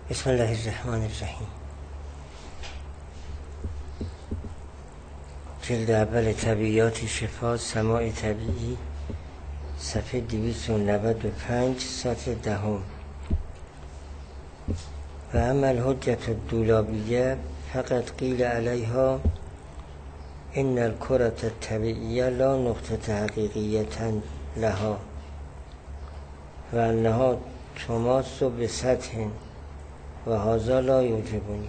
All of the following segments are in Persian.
بسم الله الرحمن الرحیم. جلد اول طبیعیات شفا سماع طبیعی، صفحه 295، سطر 10. و اما الحجة الدولابیه فقط قیل علیها ان الکرة الطبیعیه لا نقطة حقیقیة لها و انها تماس بسطح و هذا لا یعجبنی.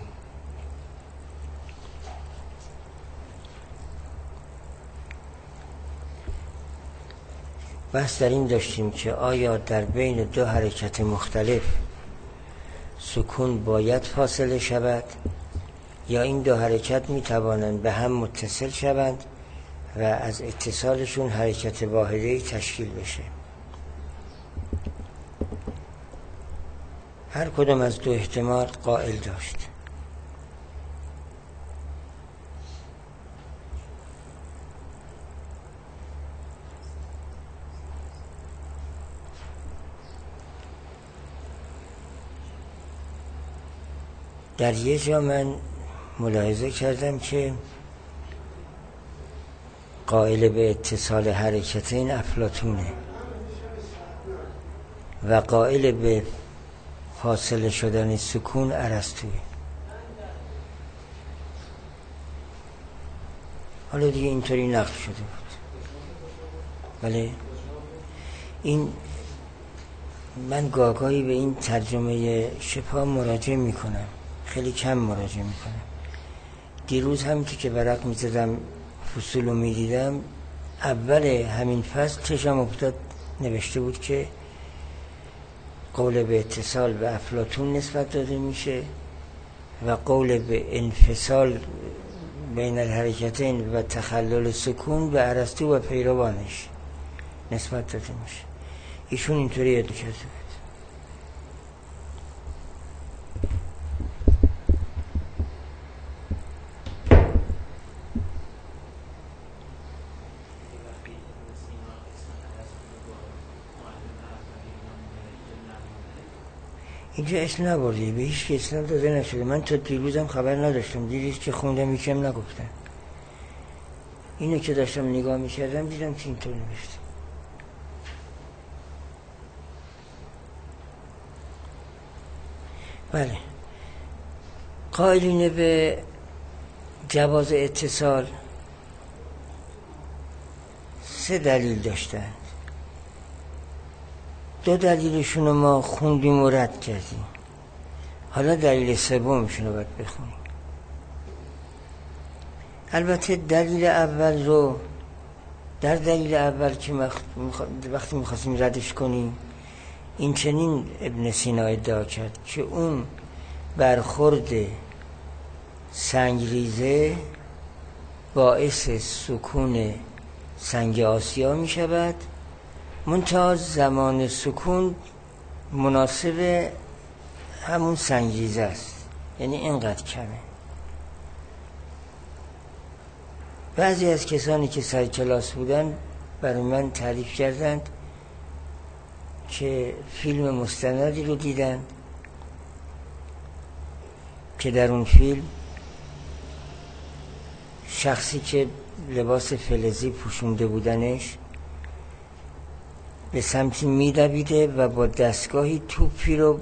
بحث در این داشتیم که آیا در بین دو حرکت مختلف سکون باید فاصله شود یا این دو حرکت می توانند به هم متصل شوند و از اتصالشون حرکت واحده‌ای تشکیل بشه. هر کدام از دو احتمال قائل داشت. در یه جا من ملاحظه کردم که قائل به اتصال حرکتین افلاطونه و قائل به فاصله شدن سکون ارسطویی. حالا دیگه اینطوری نقل شده بود. ولی این من گاهی به این ترجمه شفا مراجعه میکنم، خیلی کم مراجعه میکنم. دیروز هم که ورق میزدم فصول رو میدیدم، اول همین فصل چشم افتاد نوشته بود که قول به اتصال به افلاطون نسبت داده میشه و قول به انفصال بین الحرکتین و تخلل سکون به ارسطو و پیروانش نسبت داده میشه. ایشون اینطوری ادعا کرده بود. اینجا اسم نبردی، به هیچ که اسم داده نشده. من تا دیروزم خبر نداشتم، دیروز که خوندم یکم نگفتن. اینو که داشتم نگاه میکردم دیدم که اینطور نوشته. بله، قائلین به جواز اتصال سه دلیل داشتن. دو دلیلشون رو ما خوندیم و رد کردیم. حالا دلیل سومشون رو باید بخونیم. البته دلیل اول رو در دلیل اول که وقتی میخواستیم ردش کنیم، این چنین ابن سینا ادعا کرد که اون برخورد سنگریزه باعث سکون سنگ آسیا میشود، منتها زمان سکون مناسب همون سنگریزه است، یعنی اینقدر کمه. بعضی از کسانی که سر کلاس بودن برای من تعریف کردند که فیلم مستندی رو دیدن که در اون فیلم شخصی که لباس فلزی پوشونده بودنش به سمتی میدویده و با دستگاهی توپی رو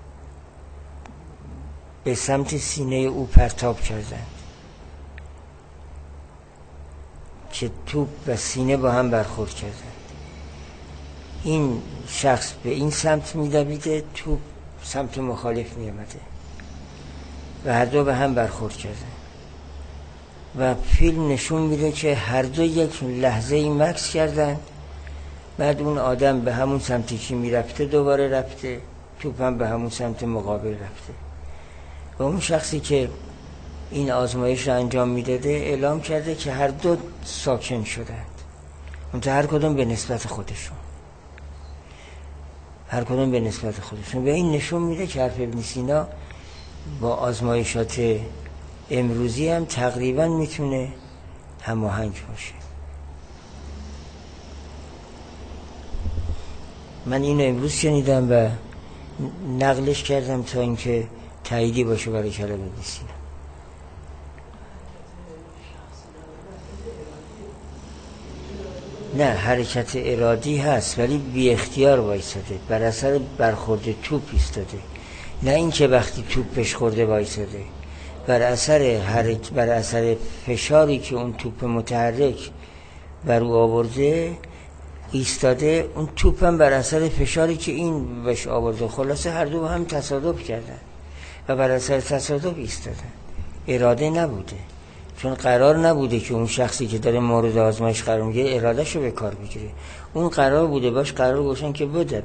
به سمت سینه او پرتاب کردند که توپ و سینه با هم برخورد کردند. این شخص به این سمت میدویده، توپ سمت مخالف میامده و هر دو به هم برخورد کردند و فیلم نشون میده که هر دو یک لحظه ای مکث کردند. بعد اون آدم به همون سمتی که میرفته دوباره رفته، توپ هم به همون سمت مقابل رفته و اون شخصی که این آزمایش رو انجام میداده اعلام کرده که هر دو ساکن شدند، منتها هر کدوم به نسبت خودشون، هر کدوم به نسبت خودشون. و این نشون میده که حرف ابن سینا با آزمایشات امروزی هم تقریبا میتونه هماهنگ باشه. من اینو امروز شنیدم و نقلش کردم تا اینکه تاییدی باشه برای کلام ابن سینا. نه، حرکت ارادی هست ولی بی اختیار وایساده، بر اثر برخورد توپ ایستاده، نه اینکه وقتی توپش خورده وایساده، بر اثر فشاری که اون توپ متحرک بر او آورده ایستاده، اون توپ هم بر اثر فشاری که این بهش آورده، خلاصه هر دو هم تصادف کردن و بر اثر تصادف ایستادن. اراده نبوده، چون قرار نبوده که اون شخصی که داره مورد آزمایش قرار میگیره ارادهشو به کار بگیره، اون قرار بوده باش قرار گوشن که بدبه.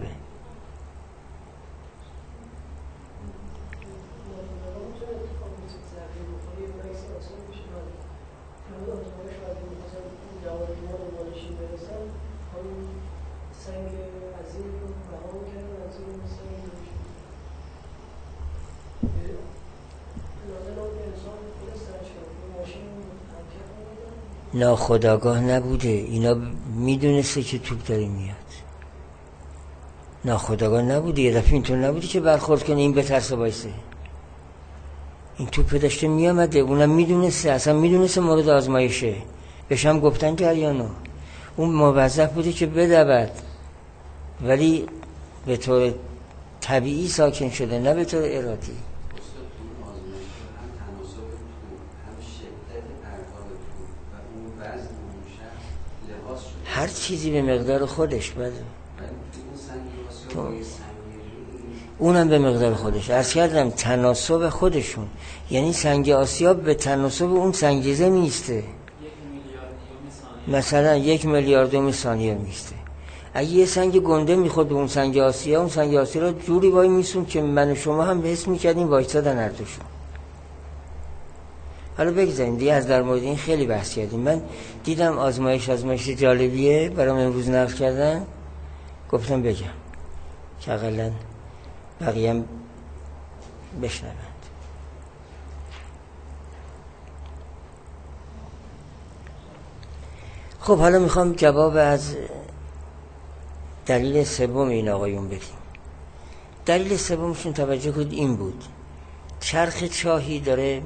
ناخودآگاه نبوده، اینا میدونسته که توپ داره میاد، ناخودآگاه نبوده، یه دفعه اینطور نبوده که برخورد کنه این بترسه وایسه، این توپ داشته میامده، اونم میدونسته، اصلا میدونسته مورد آزمایشه، بهش هم گفتن جریانو، اون موظف بوده که بدود، ولی به طور طبیعی ساکن شده، نه به طور ارادی. هر چیزی به مقدار خودش بده، اونم به مقدار خودش. عرض کردم تناسب خودشون، یعنی سنگ آسیاب به تناسب اون سنگیزه میسته، مثلا 1 میلیاردوم ثانیه میسته. اگه یه سنگ گنده میخورد به اون سنگ آسیا، اون سنگ آسیا رو جوری وای میسون که من و شما هم حس میکردیم وایسادن هر دوشون. حالا بگذاریم دیگه، از در مورد این خیلی بحث کردیم. من دیدم آزمایش جالبیه برام امروز نقل کردن، گفتم بگم که اقلا بقیه هم بشنوند. خب حالا میخوام جواب از دلیل سوم این آقایون بدیم. دلیل سومشون توجه کنید این بود، چرخ چاهی داره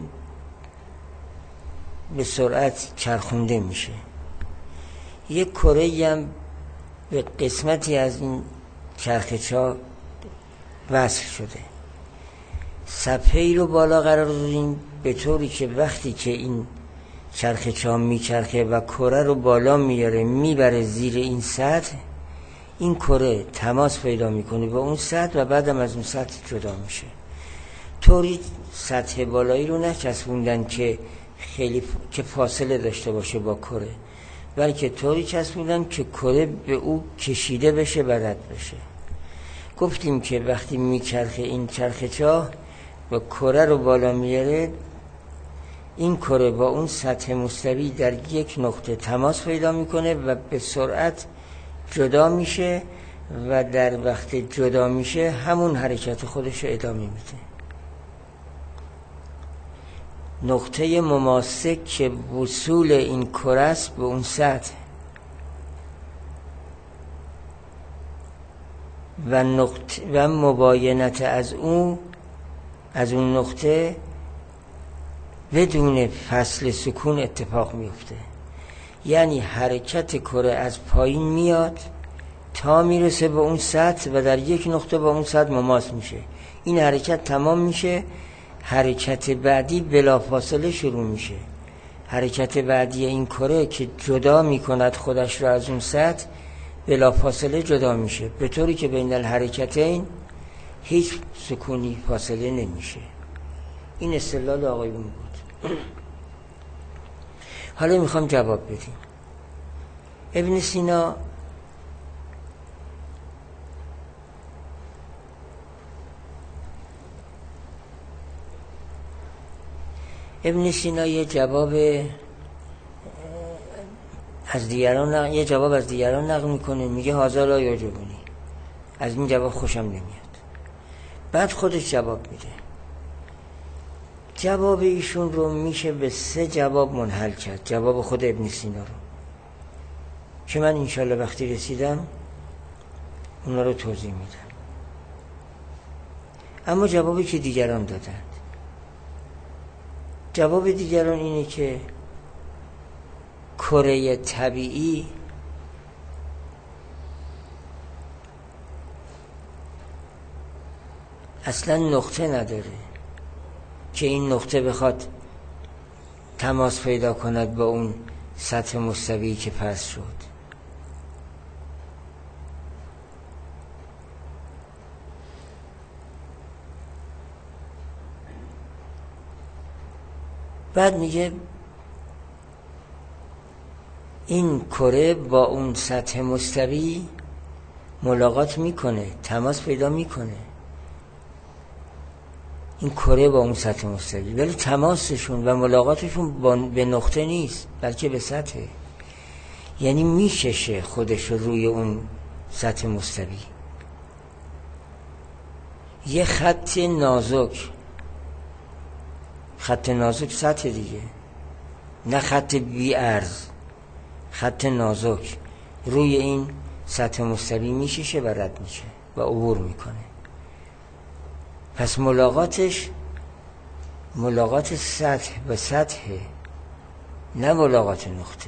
به سرعت چرخونده میشه، یک کره‌ای هم به قسمتی از این چرخ چاه وصل شده، صفحه‌ای رو بالا قرار دادیم به طوری که وقتی که این چرخ چاه میچرخه و کره رو بالا میاره میبره زیر این سطح، این کره تماس پیدا میکنه با اون سطح و بعدم از اون سطح جدا میشه. طوری سطح بالایی رو نچسبوندن که خیلی که فاصله داشته باشه با کره، بلکه طوری چسبوندن که کره به او کشیده بشه و رد بشه. گفتیم که وقتی میچرخه این چرخ چاه و کره رو بالا میاره، این کره با اون سطح مستوی در یک نقطه تماس پیدا میکنه و به سرعت جدا میشه و در وقت جدا میشه همون حرکت خودش رو ادامه میده. نقطه مماسک که وصول این کره است به اون سطح و مباینت از اون نقطه بدون فصل سکون اتفاق میفته. یعنی حرکت کره از پایین میاد تا میرسه به اون سطح و در یک نقطه با اون سطح مماس میشه. این حرکت تمام میشه، حرکت بعدی بلافاصله شروع میشه. حرکت بعدی این کره که جدا میکند خودش را از اون سطح بلافاصله جدا میشه، به طوری که بین الحرکتین هیچ سکونی فاصله نمیشه. این استدلال آقایون بود. حالا میخوام جواب بدیم. ابن سینا یه جواب از دیگران نقل میکنه، میگه هذا لا یعجبنی، از این جواب خوشم نمیاد. بعد خودش جواب میده. جواب ایشون رو میشه به 3 جواب منحل کرد، جواب خود ابن سینا رو، که من انشالله وقتی رسیدم اونا رو توضیح میدم. اما جوابی که دیگران دادند، جواب دیگران اینه که کره طبیعی اصلا نقطه نداره که این نقطه بخواد تماس پیدا کند با اون سطح مستوی که پس شد. بعد میگه این کره با اون سطح مستوی ملاقات میکنه، تماس پیدا میکنه، این کره با اون سطح مستوی، ولی تماسشون و ملاقاتشون به نقطه نیست بلکه به سطح، یعنی میکشه خودش روی اون سطح مستوی. یه خط نازک، خط نازک سطح دیگه، نه خط بی عرض، خط نازک روی این سطح مستوی میکشه و رد میشه و عبور میکنه. پس ملاقاتش ملاقات سطح به سطح، نه ملاقات نقطه.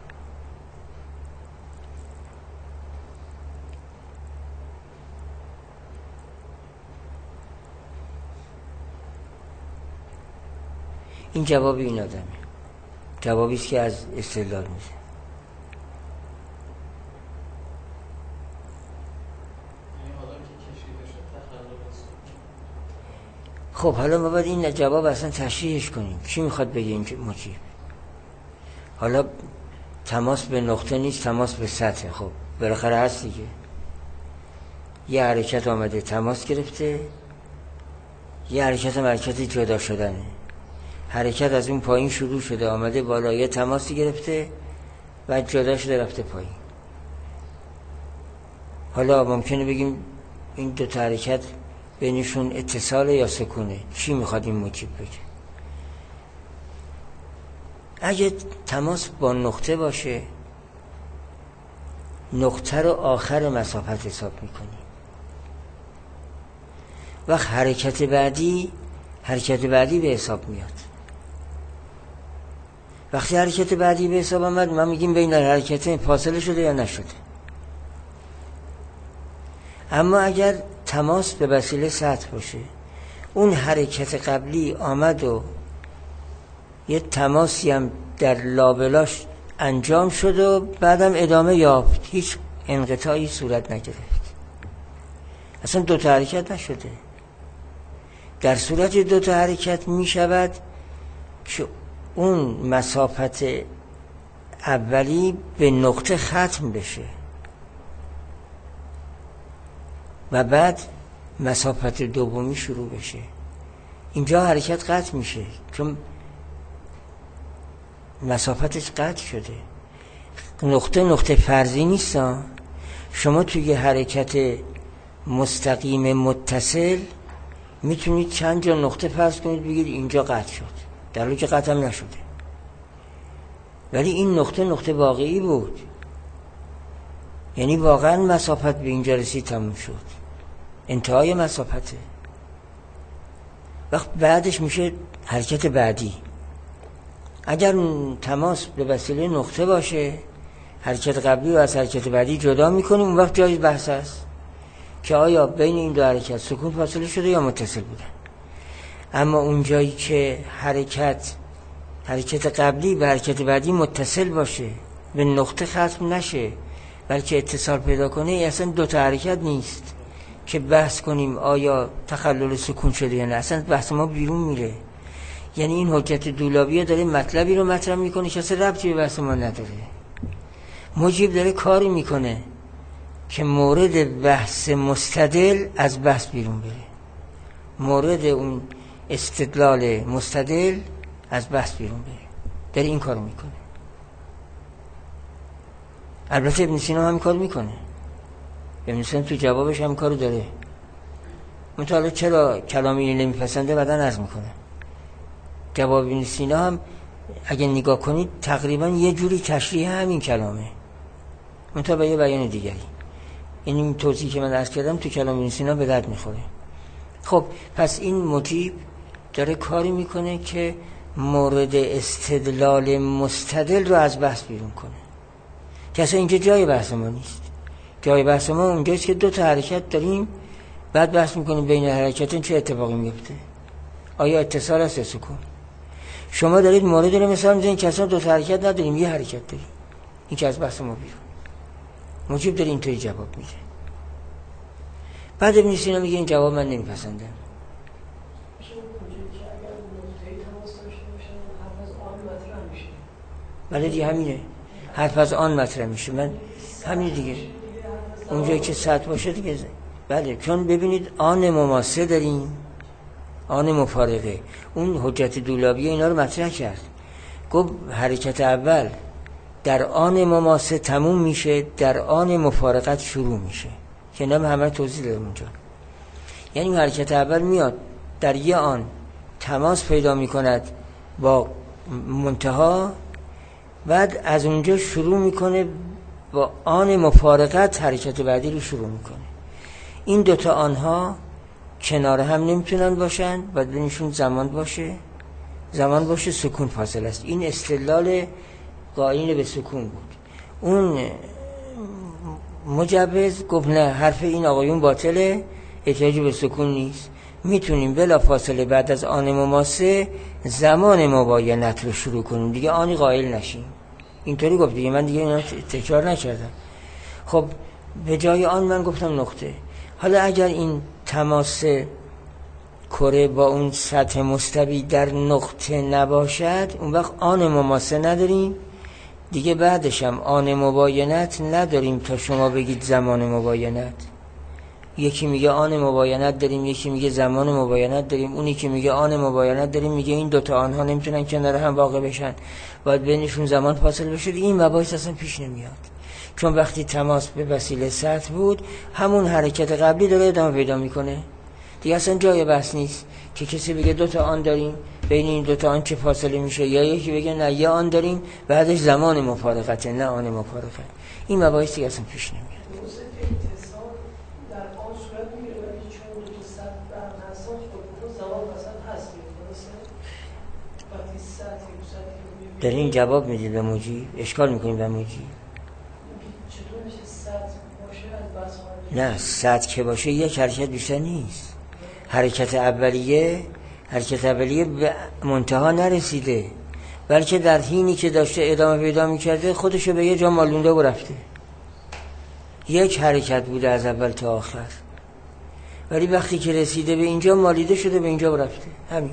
این جواب این آدمه، جوابی است که از استدلال میشه. خب حالا ما باید این جواب اصلا تشریحش کنیم. چی میخواد بگه این مجیب؟ حالا تماس به نقطه نیست، تماس به سطح. خب بالاخره هست دیگه، یه حرکت آمده تماس گرفته، یه حرکت هم حرکت جدا شدنه. حرکت از اون پایین شروع شده آمده بالا، یه تماسی گرفته و جدا شده رفته پایین. حالا ممکنه بگیم این دو تا حرکت بینشون اتصال یا سکونه. چی میخواد این مجیب بگه؟ اگه تماس با نقطه باشه، نقطه رو آخر مسافت حساب میکنی. وقت حرکت بعدی به حساب میاد. وقتی حرکت بعدی به حساب آمد، ما میگیم بین حرکتین فاصله شده یا نشده. اما اگر تماس به وسیله سطح باشه، اون حرکت قبلی آمد و یه تماسی هم در لابلاش انجام شد و بعدم ادامه یافت، هیچ انقطاعی صورت نگرفت، اصلا دو تا حرکت نشده. در صورت دو تا حرکت می شود که اون مسافت اولی به نقطه ختم بشه و بعد مسافت دومی شروع بشه. اینجا حرکت قطع میشه چون مسافتش قطع شده. نقطه فرضی نیست. شما توی حرکت مستقیم متصل میتونید چند جا نقطه فرض کنید بگید اینجا قطع شد، در حالی که قطع هم نشده، ولی این نقطه واقعی بود، یعنی واقعا مسافت به اینجا رسید، تموم شد، انتهای مسافته. وقت بعدش میشه حرکت بعدی. اگر تماس به وسیله نقطه باشه، حرکت قبلی و از حرکت بعدی جدا میکنیم. اون وقت جای بحث است که آیا بین این دو حرکت سکون فاصله شده یا متصل بودن. اما اون جایی که حرکت قبلی به حرکت بعدی متصل باشه، به نقطه ختم نشه بلکه اتصال پیدا کنه، اصلا دو تا حرکت نیست که بحث کنیم آیا تخلل سکون شده یا نه. اصلا بحث ما بیرون میره. یعنی این حجت دولابیه داره مطلبی رو مطرح میکنه که اصلا ربطی به بحث ما نداره. مجیب داره کاری میکنه که مورد بحث مستدل از بحث بیرون بره، مورد اون استدلال مستدل از بحث بیرون بره. داره این کارو میکنه. البته ابن سینا هم کار میکنه. ابن سینا تو جوابش هم کارو داره. مطالعه چرا کلامی اینو نمیپسنده بعدن عرض میکنه. جواب ابن سینا هم اگه نگاه کنید تقریبا یه جوری تشریح همین کلامه، منتها به یه بیان دیگری. این توضیحی که من عرض کردم تو کلام ابن سینا به درد میخوره. خب پس این مجیب داره کاری میکنه که مورد استدلال مستدل رو از بحث بیرون کنه، که اصلا اینجا جای بحث ما نیست. جای بحث ما اونجاست که دو تا حرکت داریم، بعد بحث میکنیم بین حرکتون چه اتفاقی میفته، آیا اتصال است یا سکون. شما دارید مورد رو مثال میزنید که اصلا دو تا حرکت نداریم، یه حرکت داریم، این که از بحث ما بیرون. مجیب داره اینطوری جواب میده. بعد ابن سینا میگه این جواب من نمیپسندم. بله دیگه همینه، حرف از آن مطرح میشه. من همین دیگه اونجایی که سطح باشه دیگه. بله چون ببینید آن مماسه داریم، آن مفارقه. اون حجت دولابی اینا رو مطرح کرد، گفت حرکت اول در آن مماسه تموم میشه، در آن مفارقت شروع میشه، که نام همه توضیح دادم اونجا. یعنی حرکت اول میاد در یه آن تماس پیدا میکند با منتها، بعد از اونجا شروع میکنه با آن مفارقت حرکت بعدی رو شروع میکنه. این دوتا آنها کنار هم نمیتونن باشن، باید بینشون زمان باشه سکون فاصله است. این استدلال قائلین به سکون بود. اون مجوز گفت نه، حرف این آقایون باطله، احتیاجی به سکون نیست، میتونیم بلا فاصله بعد از آن مماسه زمان مباینت رو شروع کنیم، دیگه آنی قائل نشیم. اینطوری گفت دیگه، من دیگه اینا تکرار نکردم. خب به جای آن من گفتم نقطه. حالا اگر این تماس کره با اون سطح مستوی در نقطه نباشد، اون وقت آن مماسه نداریم دیگه، بعدش هم آن مباینت نداریم تا شما بگید زمان مباینت. یکی میگه آن مباینت داریم، یکی میگه زمان مباینت داریم. اونی که میگه آن مباینت داریم میگه این دوتا آنها نمیتونن کنار هم واقع بشن، باید بینشون زمان فاصله بشه. این مباحث اصلا پیش نمیاد، چون وقتی تماس به وسیله سطح بود، همون حرکت قبلی داره ادامه پیدا میکنه دیگه. اصلا جای بحث نیست که کسی بگه دوتا آن داریم، بین این دوتا آن چه فاصله میشه، یا یکی بگه نه یه آن داریم بعدش زمان مفارقته، نه آن مفارقت. این مباحث دیگه اصلا پیش نمیاد. در این جواب میدید به مجیب، اشکال میکنیم به مجیب. نه سطح که باشه یک حرکت بیشتر نیست. حرکت اولیه به منتها نرسیده، بلکه در حینی که داشته ادامه پیدا میکرده خودشو به یه جا مالونده و رفته. یک حرکت بوده از اول تا آخر، ولی وقتی که رسیده به اینجا مالیده شده به اینجا و رفته. همین.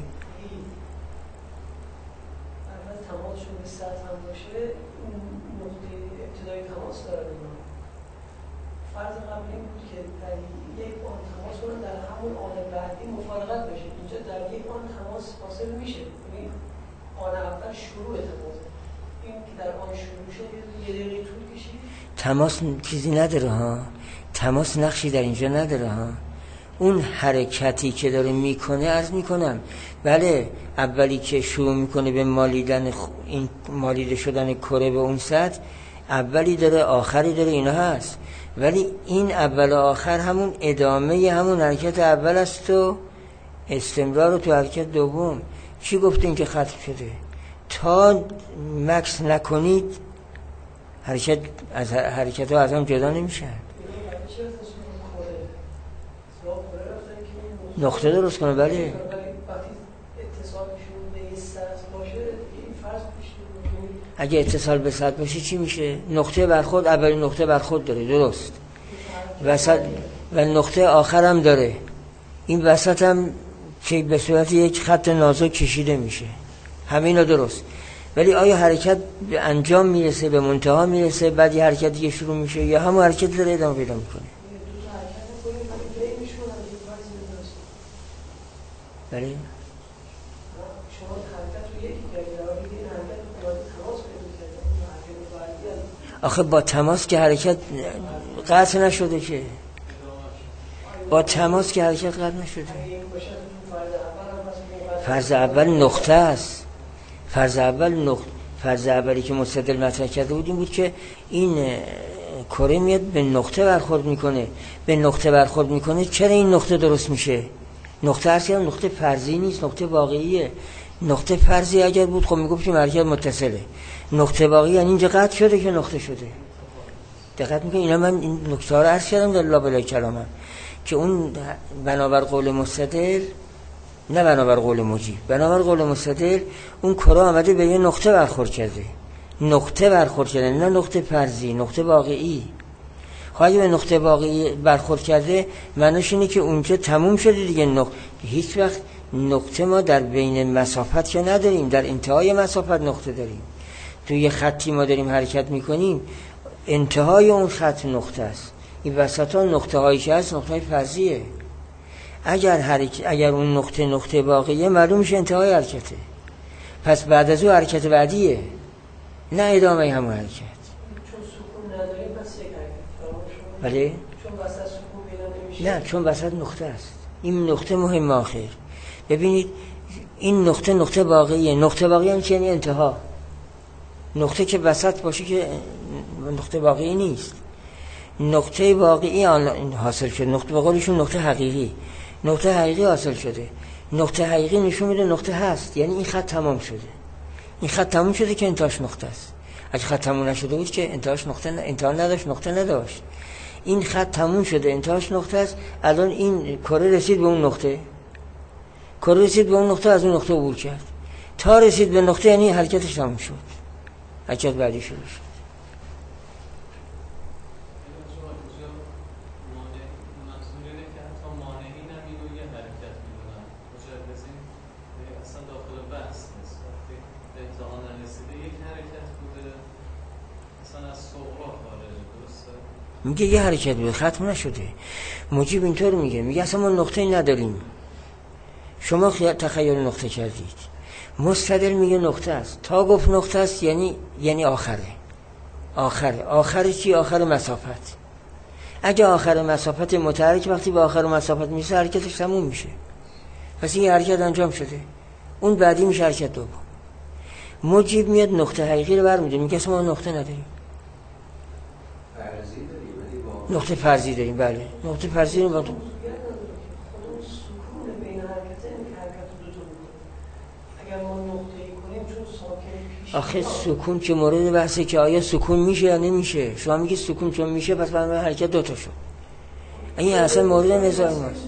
تماس چیزی نداره ها، تماس نقشی در اینجا نداره ها. اون حرکتی که داره میکنه، عرض میکنم بله اولی که شروع میکنه به مالیدن این مالیده شدن کره به اون سطح، اولی داره آخری داره، اینا هست، ولی این اول و آخر همون ادامه همون حرکت اول است و استمرار تو حرکت دوم. چی گفتین که ختم شده؟ تا مکس نکنید حرکت ها از هم جدا نمیشن. نقطه درست کنه. بله اگه اتصال به سطح باشه چی میشه؟ نقطه برخورد، اولین نقطه برخورد داره، درست، وسط و نقطه آخر هم داره، این وسط هم که به صورت یک خط نازک کشیده میشه، همینا درست. ولی آیا حرکت به انجام میرسه، به منتها میرسه، بعد یه حرکت دیگه شروع میشه، یا همون حرکت داره ادامه پیدا میکنه؟ بله آخه با تماس که حرکت قطع نشده، که با تماس که حرکت قطع نشده. فرض اول نقطه است. فرض اولی که مستدل مطرح کرده بود این بود که این کره میاد به نقطه برخورد میکنه. چرا این نقطه درست میشه؟ نقطه اصلی نقطه فرضی نیست، نقطه واقعیه. نقطه فرضی اگر بود خب میگفتیم حرکت متصله. نقطه واقعی یعنی اینجا قطع شده که نقطه شده. دقت میکنید؟ اینا من این نکته ها رو عرض کردم در لابلای کلامم که اون بنابر قول مستدل، نه بنابر قول مجیب، بنابر قول مستدل اون کره آمده به یه نقطه برخورد کرده، نقطه برخورد کرده، نه نقطه فرضی، نقطه واقعی. خواهی به نقطه واقعی برخورد کرده معنیش اینه که اونجا تموم شده دیگه. هیچ وقت نقطه ما در بین مسافت که نداریم، در انتهای مسافت نقطه داریم. توی یه خطی ما داریم حرکت میکنیم، انتهای اون خط نقطه است. این وسط ها نقطه هایی که هست نقطه های فرضیه. اگر اون نقطه واقعیه معلوم میشه انتهای حرکته، پس بعد از اون حرکت بعدیه، نه ادامه همون حرکت. چون سکون نداریم پس یک حرکت. بله؟ چون وسط سکون پیدا نمیشه. نه، چون وسط نقطه است. این نقطه مهم آخر. ببینید این نقطه واقعیه. نقطه واقعی یعنی انتها. نقطه که وسط باشه که نقطه واقعی نیست. نقطه واقعی حاصل شده، نقطه واقعیشون نقطه حقیقی. نقطه حقیقی حاصل شده. نقطه حقیقی نشون میده نقطه هست، یعنی این خط تمام شده. این خط تمام شده که انتهاش نقطه است. اگه خط تمام نشده بود که انتهاش انتها نداشت، نقطه نداشت. این خط تموم شده، انتهاش نقطه است. الان این کره رسید به اون نقطه. کره رسید به اون نقطه، از اون نقطه عبور کرد. تا رسید به نقطه یعنی حرکتش تموم شد. حرکت بعدی شروع شد. میگه یه حرکت بود ختم نشده. مجیب اینطور میگه اصلا ما نقطه‌ای نداریم، شما تخیل نقطه کردید. مستدل میگه نقطه است. تا گفت نقطه است یعنی آخره چی؟ آخر مسافت. اگه آخر مسافت متحرک وقتی به آخر مسافت میرسه حرکتش تموم میشه، پس این حرکت انجام شده، اون بعدی میشه حرکت دوم. مجیب میاد نقطه حقیقی رو برمی‌داره، میگه اصلا ما نقطه نداریم. نقطه فرضی داریم. بله، نقطه فرضی رو با تو آخه سکون که مورد بحثه که آیا سکون میشه یا نمیشه. شما میگی سکون چون میشه پس برای حرکت دوتا شد. این اصلا مورد نزاع ماست.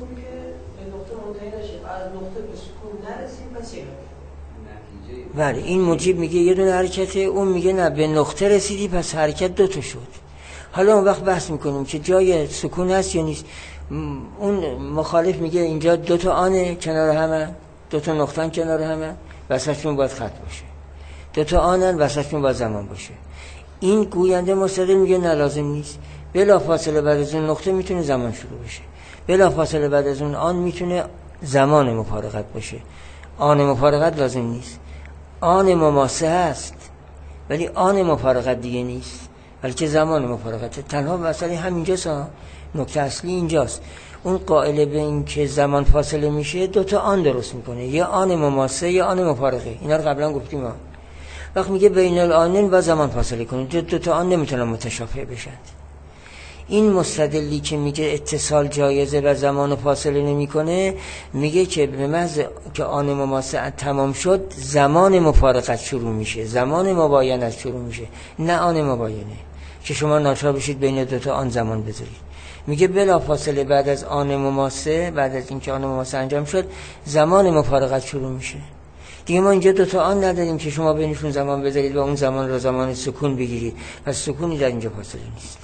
بله، این مجیب میگه یه دونه حرکته، اون میگه نه به نقطه رسیدی پس حرکت دوتا شد. حالا اون وقت بحث میکنیم که جای سکون هست یا نیست. اون مخالف میگه اینجا دوتا آنه کنار همه، دوتا نقطه کنار همه، وسطشون باید خط باشه. دوتا آنن وسطشون باید زمان باشه. این گوینده مستدل میگه نه لازم نیست. بلا فاصله بعد از اون نقطه میتونه زمان شروع بشه، بلا فاصله بعد از اون آن میتونه زمان مفارقت باشه. آن مفارقت لازم نیست. آن مماسه هست ولی آن مفارقت دیگه نیست، بلکه زمان مفارقت. تنها مسئله همینجاست، نکته اصلی اینجاست. اون قائل به این که زمان فاصله میشه دوتا آن درست میکنه، یه آن مماسه یا آن مفارقه. اینا رو قبلا گفتیم ما. وقت میگه بین الآنین با زمان فاصله کنید، دوتا آن نمیتونن متشابه بشن. این مستدلی که میگه اتصال جایزه و زمان فاصله نمیکنه، میگه که به محض که آن مماسه تمام شد زمان مفارقت شروع میشه، زمان مباینت شروع میشه، نه آن مباینه که شما ناچار بشید بین دوتا آن زمان بذارید. میگه بلا فاصله بعد از آن مماسه، بعد از اینکه آن مماسه انجام شد زمان مفارقت شروع میشه. دیگه ما اینجا دوتا آن نداریم که شما بینشون زمان بذارید و اون زمان رو زمان سکون بگیرید، پس سکونی در اینجا فاصله نیست.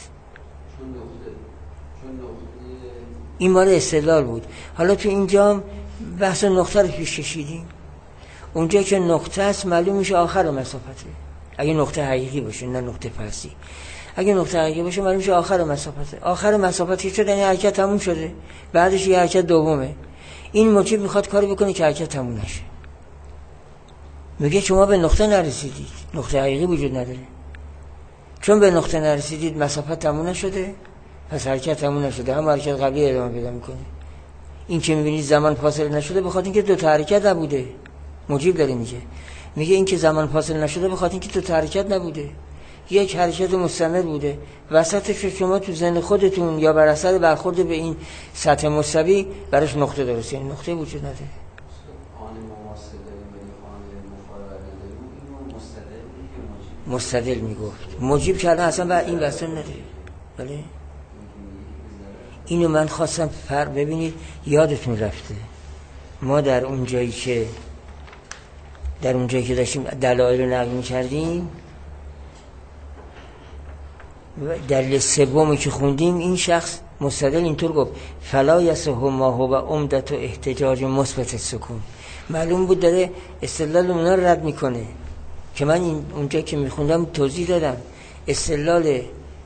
این مال استدلال بود. حالا تو اینجا بحث نقطه رو پیش کشیدیم. اونجا که نقطه است معلوم میشه آخر مسافته، اگه نقطه حقیقی باشه نه نقطه فرضی. اگه نقطه حقیقی باشه معلوم میشه آخر مسافته. آخر مسافتی شد یعنی حرکت تموم شده، بعدش یه حرکت دومه. این مجیب میخواد کاری بکنه که حرکت تموم نشه. میگه شما به نقطه نرسیدید، نقطه حقیقی وجود نداره. چون به نقطه نرسیدید مسافت تموم نشده، پس حرکت تموم نشده، هم حرکت قبلی ادامه پیدا میکنه. این که میبینید زمان فاصله نشده بخاطر اینکه دو تا حرکت نبوده. مجیب داره میگه این که زمان فاصله نشده بخاطر اینکه دو تا حرکت نبوده. یک حرکت مستمر بوده، وسطش رو شما تو ذهن خودتون یا بر اثر برخورد به این سطح مستوی براش نقطه درست، یعنی نقطه وجود نداره. مستدل میگفت، مجیب که الان اصلا این بحثا نداره. بله اینو من خواستم ببینید، یادتون رفته ما در اون جایی که داشتیم دلایل رو نقل می‌کردیم، دلیل سومی که خوندیم این شخص مستدل اینطور گفت فلا یصح ما هو عمدة احتجاج مثبت السکون. معلوم بود داره استدلال اونا رو رد میکنه که من اونجا که میخوندم توضیح دادم. استدلال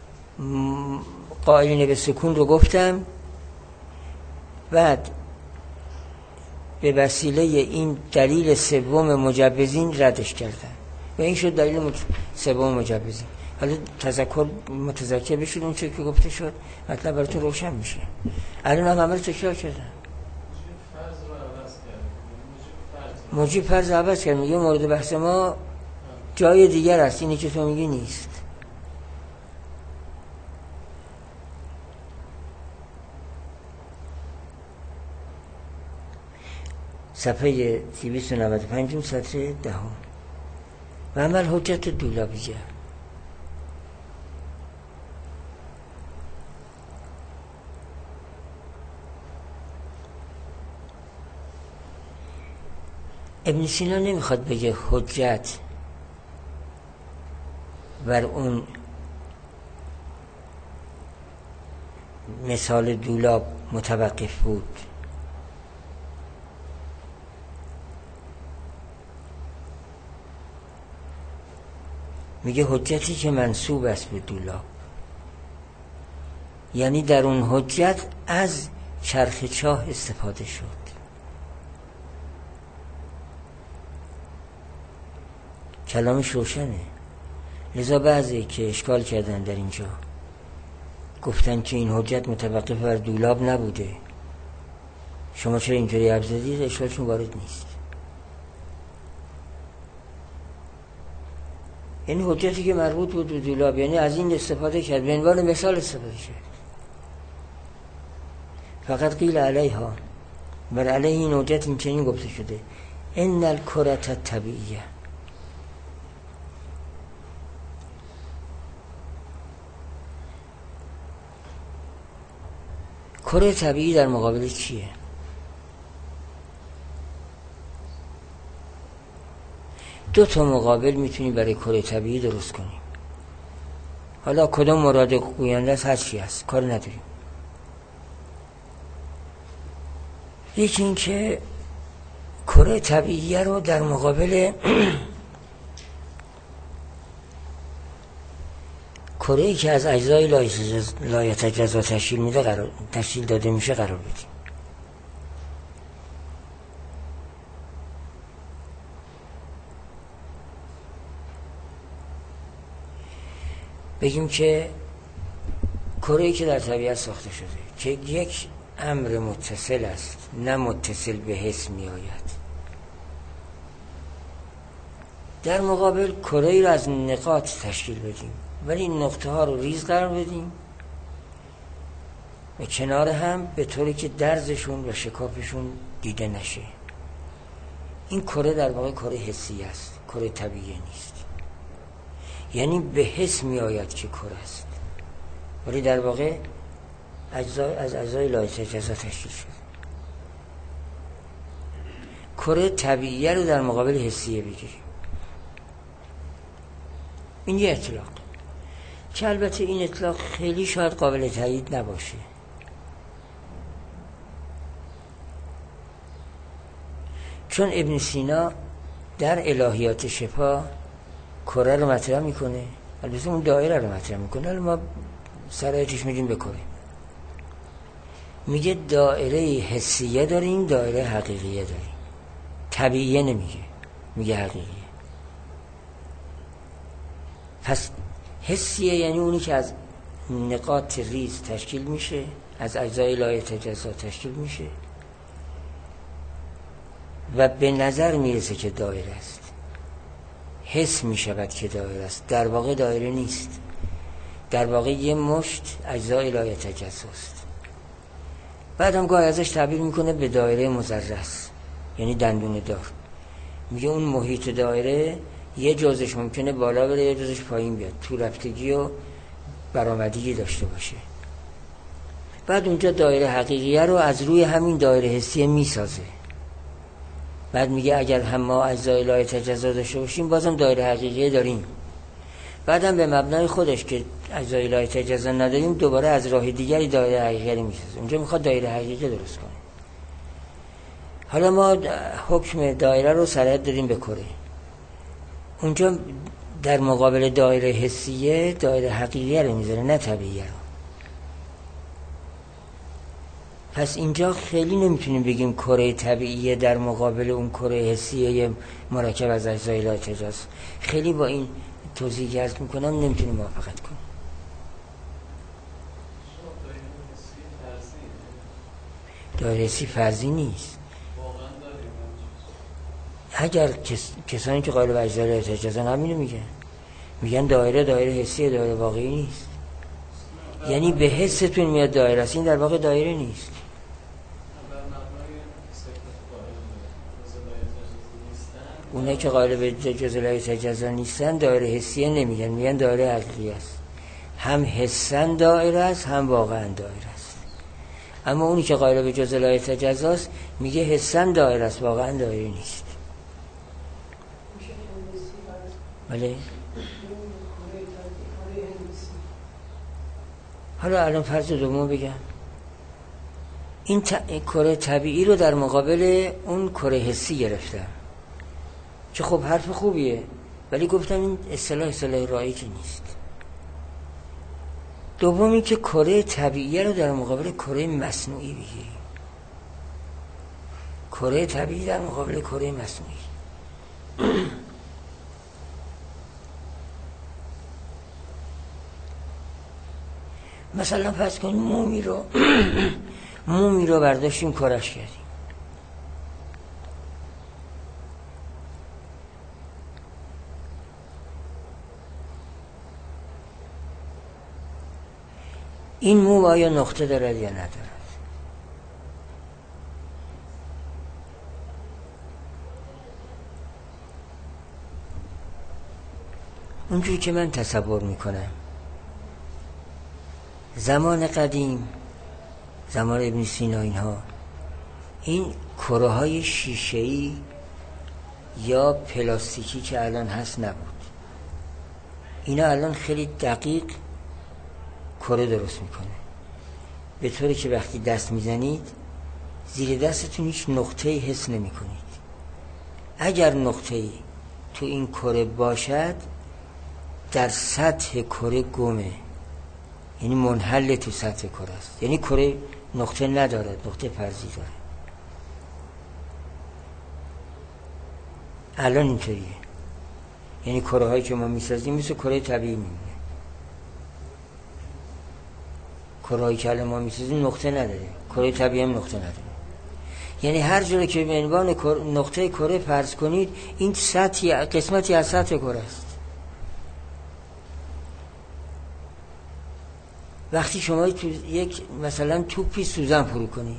قائلین به سکون رو گفتم، بعد به وسیله این دلیل سوم مجوزین ردش کردن و این شد دلیل سوم مجوزین. حالا متذکر بشید اون چه که گفته شد، مطلب براتون روشن میشه. الان هم همه رو تکرار کردن. موجب فرض عوض کرد. میگه مورد بحث ما جای دیگر است، اینی که تو میگی نیست. صفحه 295 سطر 10 و عمل حجت دولابیه. ابن سینا نمیخواد بگه حجت بر اون مثال دولاب متوقف بود، میگه حجتی که منسوب است به دولاب، یعنی در اون حجت از چرخ چاه استفاده شد. کلامش روشنه. لذا بعضی که اشکال کردن در اینجا گفتن که این حجت متوقف بر دولاب نبوده، شما چرا اینجوری حرف زدید؟ اشکالشون وارد نیست. یعنی حجتی که مربوط بود به دولاب، یعنی از این استفاده کرد، به عنوان مثال استفاده کرد. فقط قیل علیها، بر علیه این حجت این چنین گفته شده ان الکرة الطبیعیه. کره طبیعی در مقابل چیه؟ دو تا مقابل میتونیم برای کره طبیعی درست کنیم. حالا کدام مراد گوینده است هر چی هست، کار نداریم. یکی این که کره طبیعی رو در مقابل کره‌ای که از اجزای لایتجزا تشکیل داده میشه قرار بدیم. بگیم که کره‌ای که در طبیعت ساخته شده که یک امر متصل است، نه متصل به حس می آید. در مقابل کره‌ای را از نقاط تشکیل بدیم ولی این نقطه ها رو ریز قرار بدیم و کنار هم به طوری که درزشون و شکافشون دیده نشه. این کره در واقع کره حسی است، کره طبیعی نیست. یعنی به حس می آید که کره است ولی در واقع از اجزای لایتجزا تشکیل شده. کره طبیعی رو در مقابل حسیه بگیریم. این یه اطلاق که البته این اطلاق خیلی شاید قابل تایید نباشه. چون ابن سینا در الهیات شفا کره رو مطرح میکنه، البته اون دایره رو مطرح میکنه، حالا ما سرایتش میدیم به کره. میگه دایره حسیه داریم، دایره حقیقیه داریم. طبیعیه نمیگه، میگه حقیقیه. پس حسیه یعنی اونی که از نقاط ریز تشکیل میشه، از اجزای لایتجزا تشکیل میشه و به نظر میرسه که دایره است. حس می شود که دایره است، در واقع دایره نیست. در واقع یه مشت اجزای لا یتجزاست. بعدم گاهی ازش تعبیر میکنه به دایره مضرس، یعنی دندون دار. میگه اون محیط دایره یه جزش ممکنه بالا بره، یه جزش پایین بیاد، تو رفتگی و برآمدگی داشته باشه. بعد اونجا دایره حقیقیه رو از روی همین دایره حسیه میسازه. بعد میگه اگر هم ما اجزای لا یتجزا داشته باشیم بازم دایره حقیقیه داریم. بعدم به مبنای خودش که اجزای لا یتجزا نداریم دوباره از راه دیگری دایره حقیقیه میسازه. اونجا میخواد دایره حقیقیه درست کنه. حالا ما حکم دایره رو سرایت دادیم به کره. اونجا در مقابل دایره حسیه دایره حقیقیه رو میذاره، نه طبیعیه رو. پس اینجا خیلی نمیتونیم بگیم کره طبیعیه در مقابل اون کره حسیه مرکب از اجزای لا یتجزا. خیلی با این توضیحی که عرض میکنم نمیتونیم موافقت کنیم. دایره حسی فرضی نیست. اگر کسانی که قائل به اجزای لا یتجزا همینو میگن دایره حسیه، دایره واقعی نیست. یعنی به حستون میاد دایره است، این در واقع دایره نیست. اونایی که قائل به جزء لا یتجزا نیستن دایره حسیه نمیگن، میگن دایره عقلی است. هم حسن دایره است، هم واقعا دایره است. اما اونی که قائل به جزء لا یتجزا است میگه حسن دایره است، واقعا دایره نیست. بله. حالا الان فرض دوم بگم. این کره طبیعی رو در مقابل اون کره حسی گرفتم که خب حرف خوبیه، ولی گفتم این اصطلاح رایجی نیست. دومی که کره طبیعی رو در مقابل کره مصنوعی بگی. کره طبیعی در مقابل کره مصنوعی. مثلا فرض کن مومی رو برداشتیم کرش کردیم. این موم آیا نقطه دارد یا ندارد؟ اونجوری که من تصور میکنم زمان قدیم، زمان ابن سینا اینها، این کره های شیشه‌ای یا پلاستیکی که الان هست نبود. اینا الان خیلی دقیق کره درست میکنه، به طوری که وقتی دست میزنید زیر دستتون هیچ نقطه‌ای حس نمیکنید. اگر نقطه‌ای تو این کره باشد در سطح کره گمه، یعنی منحل تو سطح کره است. یعنی کره نقطه نداره، نقطه فرضی داره. الان اینطوریه. یعنی کره هایی که ما میسازیم مثل کره طبیعی میمونه. کره هایی که الان ما میسازیم نقطه نداره، کره طبیعی هم نقطه نداره. یعنی هر جوری که به عنوان نقطه کره فرض کنید این سطحی، قسمتی از سطح کره است. وقتی شما تو یک مثلا توپی سوزن فرو کنید،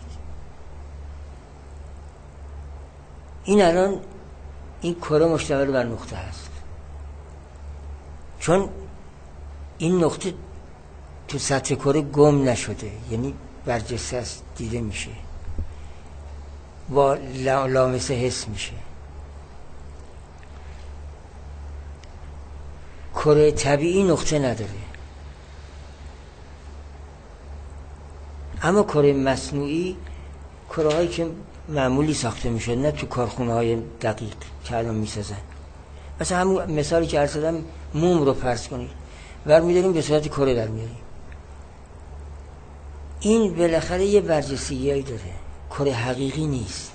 این الان این کره مشتمل بر نقطه هست، چون این نقطه تو سطح کره گم نشده، یعنی برجسته است، دیده میشه، با لامسه حس میشه. کره طبیعی نقطه نداره، اما کره مصنوعی کره هایی که معمولی ساخته میشه، نه تو کارخونه های دقیق که الان میسازن. مثلا همون مثالی که عرض کردم، موم رو فرض کنید برمی‌داریم به صورت کره در میاریم. این بالاخره یه برجستگی‌ای داره، کره حقیقی نیست.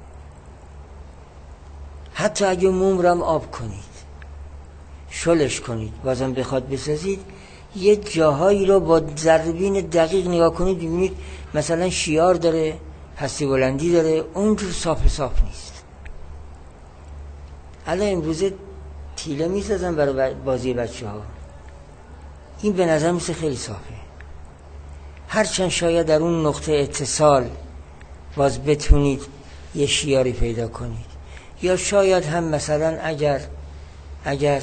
حتی اگه موم رو هم آب کنید، شلش کنید، بازم بخواد بسازید، یه جاهایی رو با ذره‌بین دقیق نگاه کنید ببینید مثلا شیار داره، پستی بلندی داره، اونجور صاف نیست. الان امروزه تیله میسازن برای بازی بچه ها. این به نظر میسه خیلی صافه، هرچند شاید در اون نقطه اتصال باز بتونید یه شیاری پیدا کنید، یا شاید هم مثلا اگر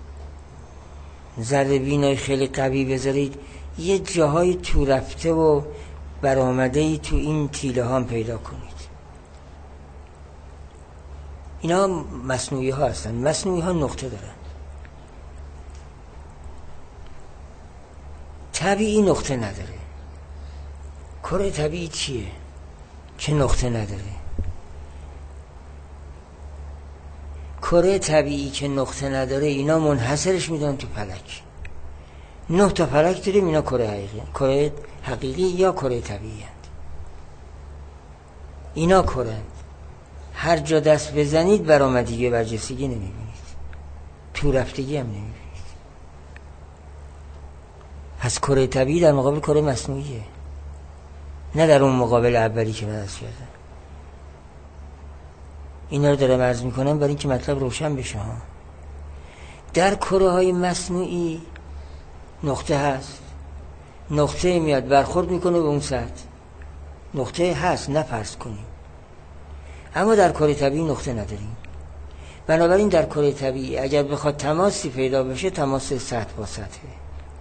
ذره بینای خیلی قوی بذارید یه جاهای تو رفته و برآمده ای تو این تیله ها هم پیدا کنید. اینا مصنوعی ها هستن. مصنوعی ها نقطه دارن، طبیعی نقطه نداره. کره طبیعی چیه که نقطه نداره؟ کره طبیعی که نقطه نداره اینا منحصرش میدن تو فلک. 9 تا فلک داریم، اینا کره حقیقی یا کره طبیعی هست. اینا کره هست. هر جا دست بزنید برآمدگی و برجستگی نمیبینید، تو رفتگی هم نمیبینید. پس کره طبیعی در مقابل کره مصنوعیه، نه در اون مقابل اولی که من عرض کردم. اینا رو دارم عرض میکنم برای اینکه مطلب روشن بشه ها. در کره های مصنوعی نقطه هست، نقطه میاد برخورد میکنه به اون سطح، نقطه هست نفرض کنیم. اما در کره طبیعی نقطه نداریم. بنابراین در کره طبیعی اگر بخواد تماسی پیدا بشه، تماس سطح با سطحه.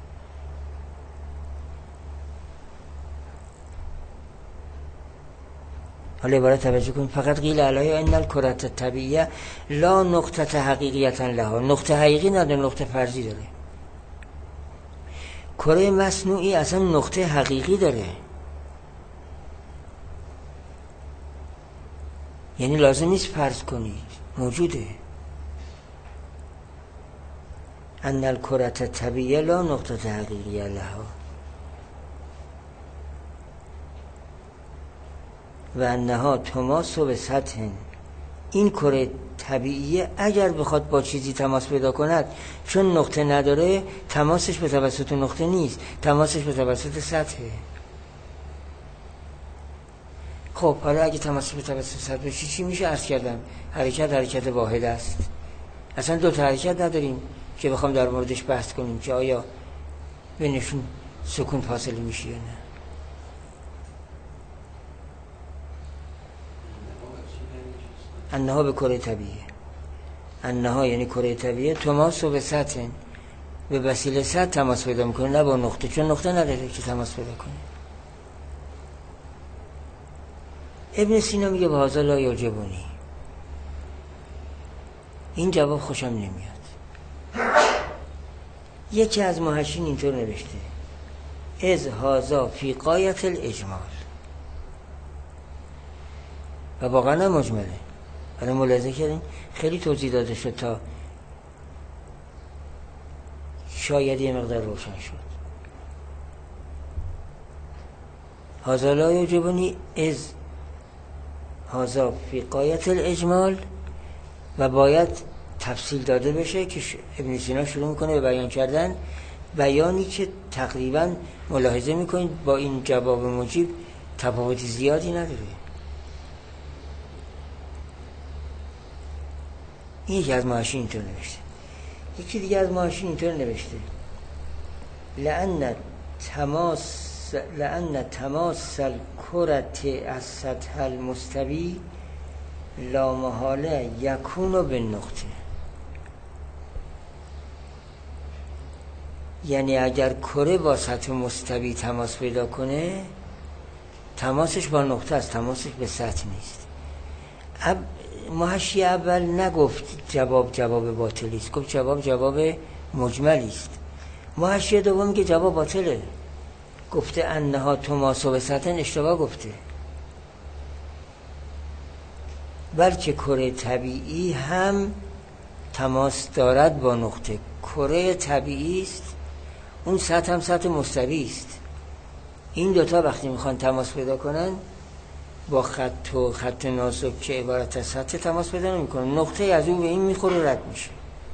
حالا عبارت توجه کنید. فقط قیل علیه ان الکره الطبیعیه لا نقطه حقیقیتا لها. نقطه حقیقی نداره، نقطه فرضی داره. کره مصنوعی اصلا نقطه حقیقی داره، یعنی لازم نیست فرض کنید، موجوده. ان الکره الطبیعیه لا نقطه حقیقیه لها و انها تماس به سطح. این کره طبیعیه اگر بخواد با چیزی تماس پیدا کند، چون نقطه نداره، تماسش به توسط نقطه نیست، تماسش به توسط سطحه. خب حالا اگه تماس به توسط سطح بشه چی میشه؟ عرض کردم حرکت واحد است. اصلا 2 تا حرکت نداریم که بخوام در موردش بحث کنیم که آیا بینشون سکون فاصله میشه یا نه. انها به کره طبیعیه، انها یعنی کره طبیعیه تماس به سطح، به وسیله سطح تماس پیدا میکنه، نه با نقطه، چون نقطه نداره که تماس پیدا کنه. ابن سینا میگه بهذا لا یعجبنی. این جواب خوشم نمیاد. یکی از محشین اینطور نوشته: از هذا فی غایت الاجمال. و واقعا هم مجمله. حالا ملاحظه کردین خیلی توضیح داده شد تا شاید یه مقدار روشن شد. هذا لا یعجبنی از هذا فی غایت الاجمال. و باید تفصیل داده بشه که ابن سینا شروع میکنه به بیان کردن بیانی که تقریبا ملاحظه میکنید با این جواب مجیب تفاوتی زیادی نداره. این یکی از محشین اینطور نوشته. یکی دیگه از محشین اینطور نوشته: لأن تماس الکرة از سطح المستوی لا محاله یکون بالنقطه. یعنی اگر کره با سطح مستوی تماس پیدا کنه، تماسش با نقطه است، تماسش به سطح نیست. محشی اول نگفت جواب باطلی است، گفت جواب مجملی است. محشی دوم که جواب باطله، گفته انها تماس به سطح، اشتباه گفته. بلکه کره طبیعی هم تماس دارد با نقطه. کره طبیعی است، اون سطح هم سطح مستوی است. این دوتا وقتی میخوان تماس پیدا کنن با خط نازک که عبارت از سطح تماس پیدا نمیکنن، نقطه از اون به این میخوره رد میشه،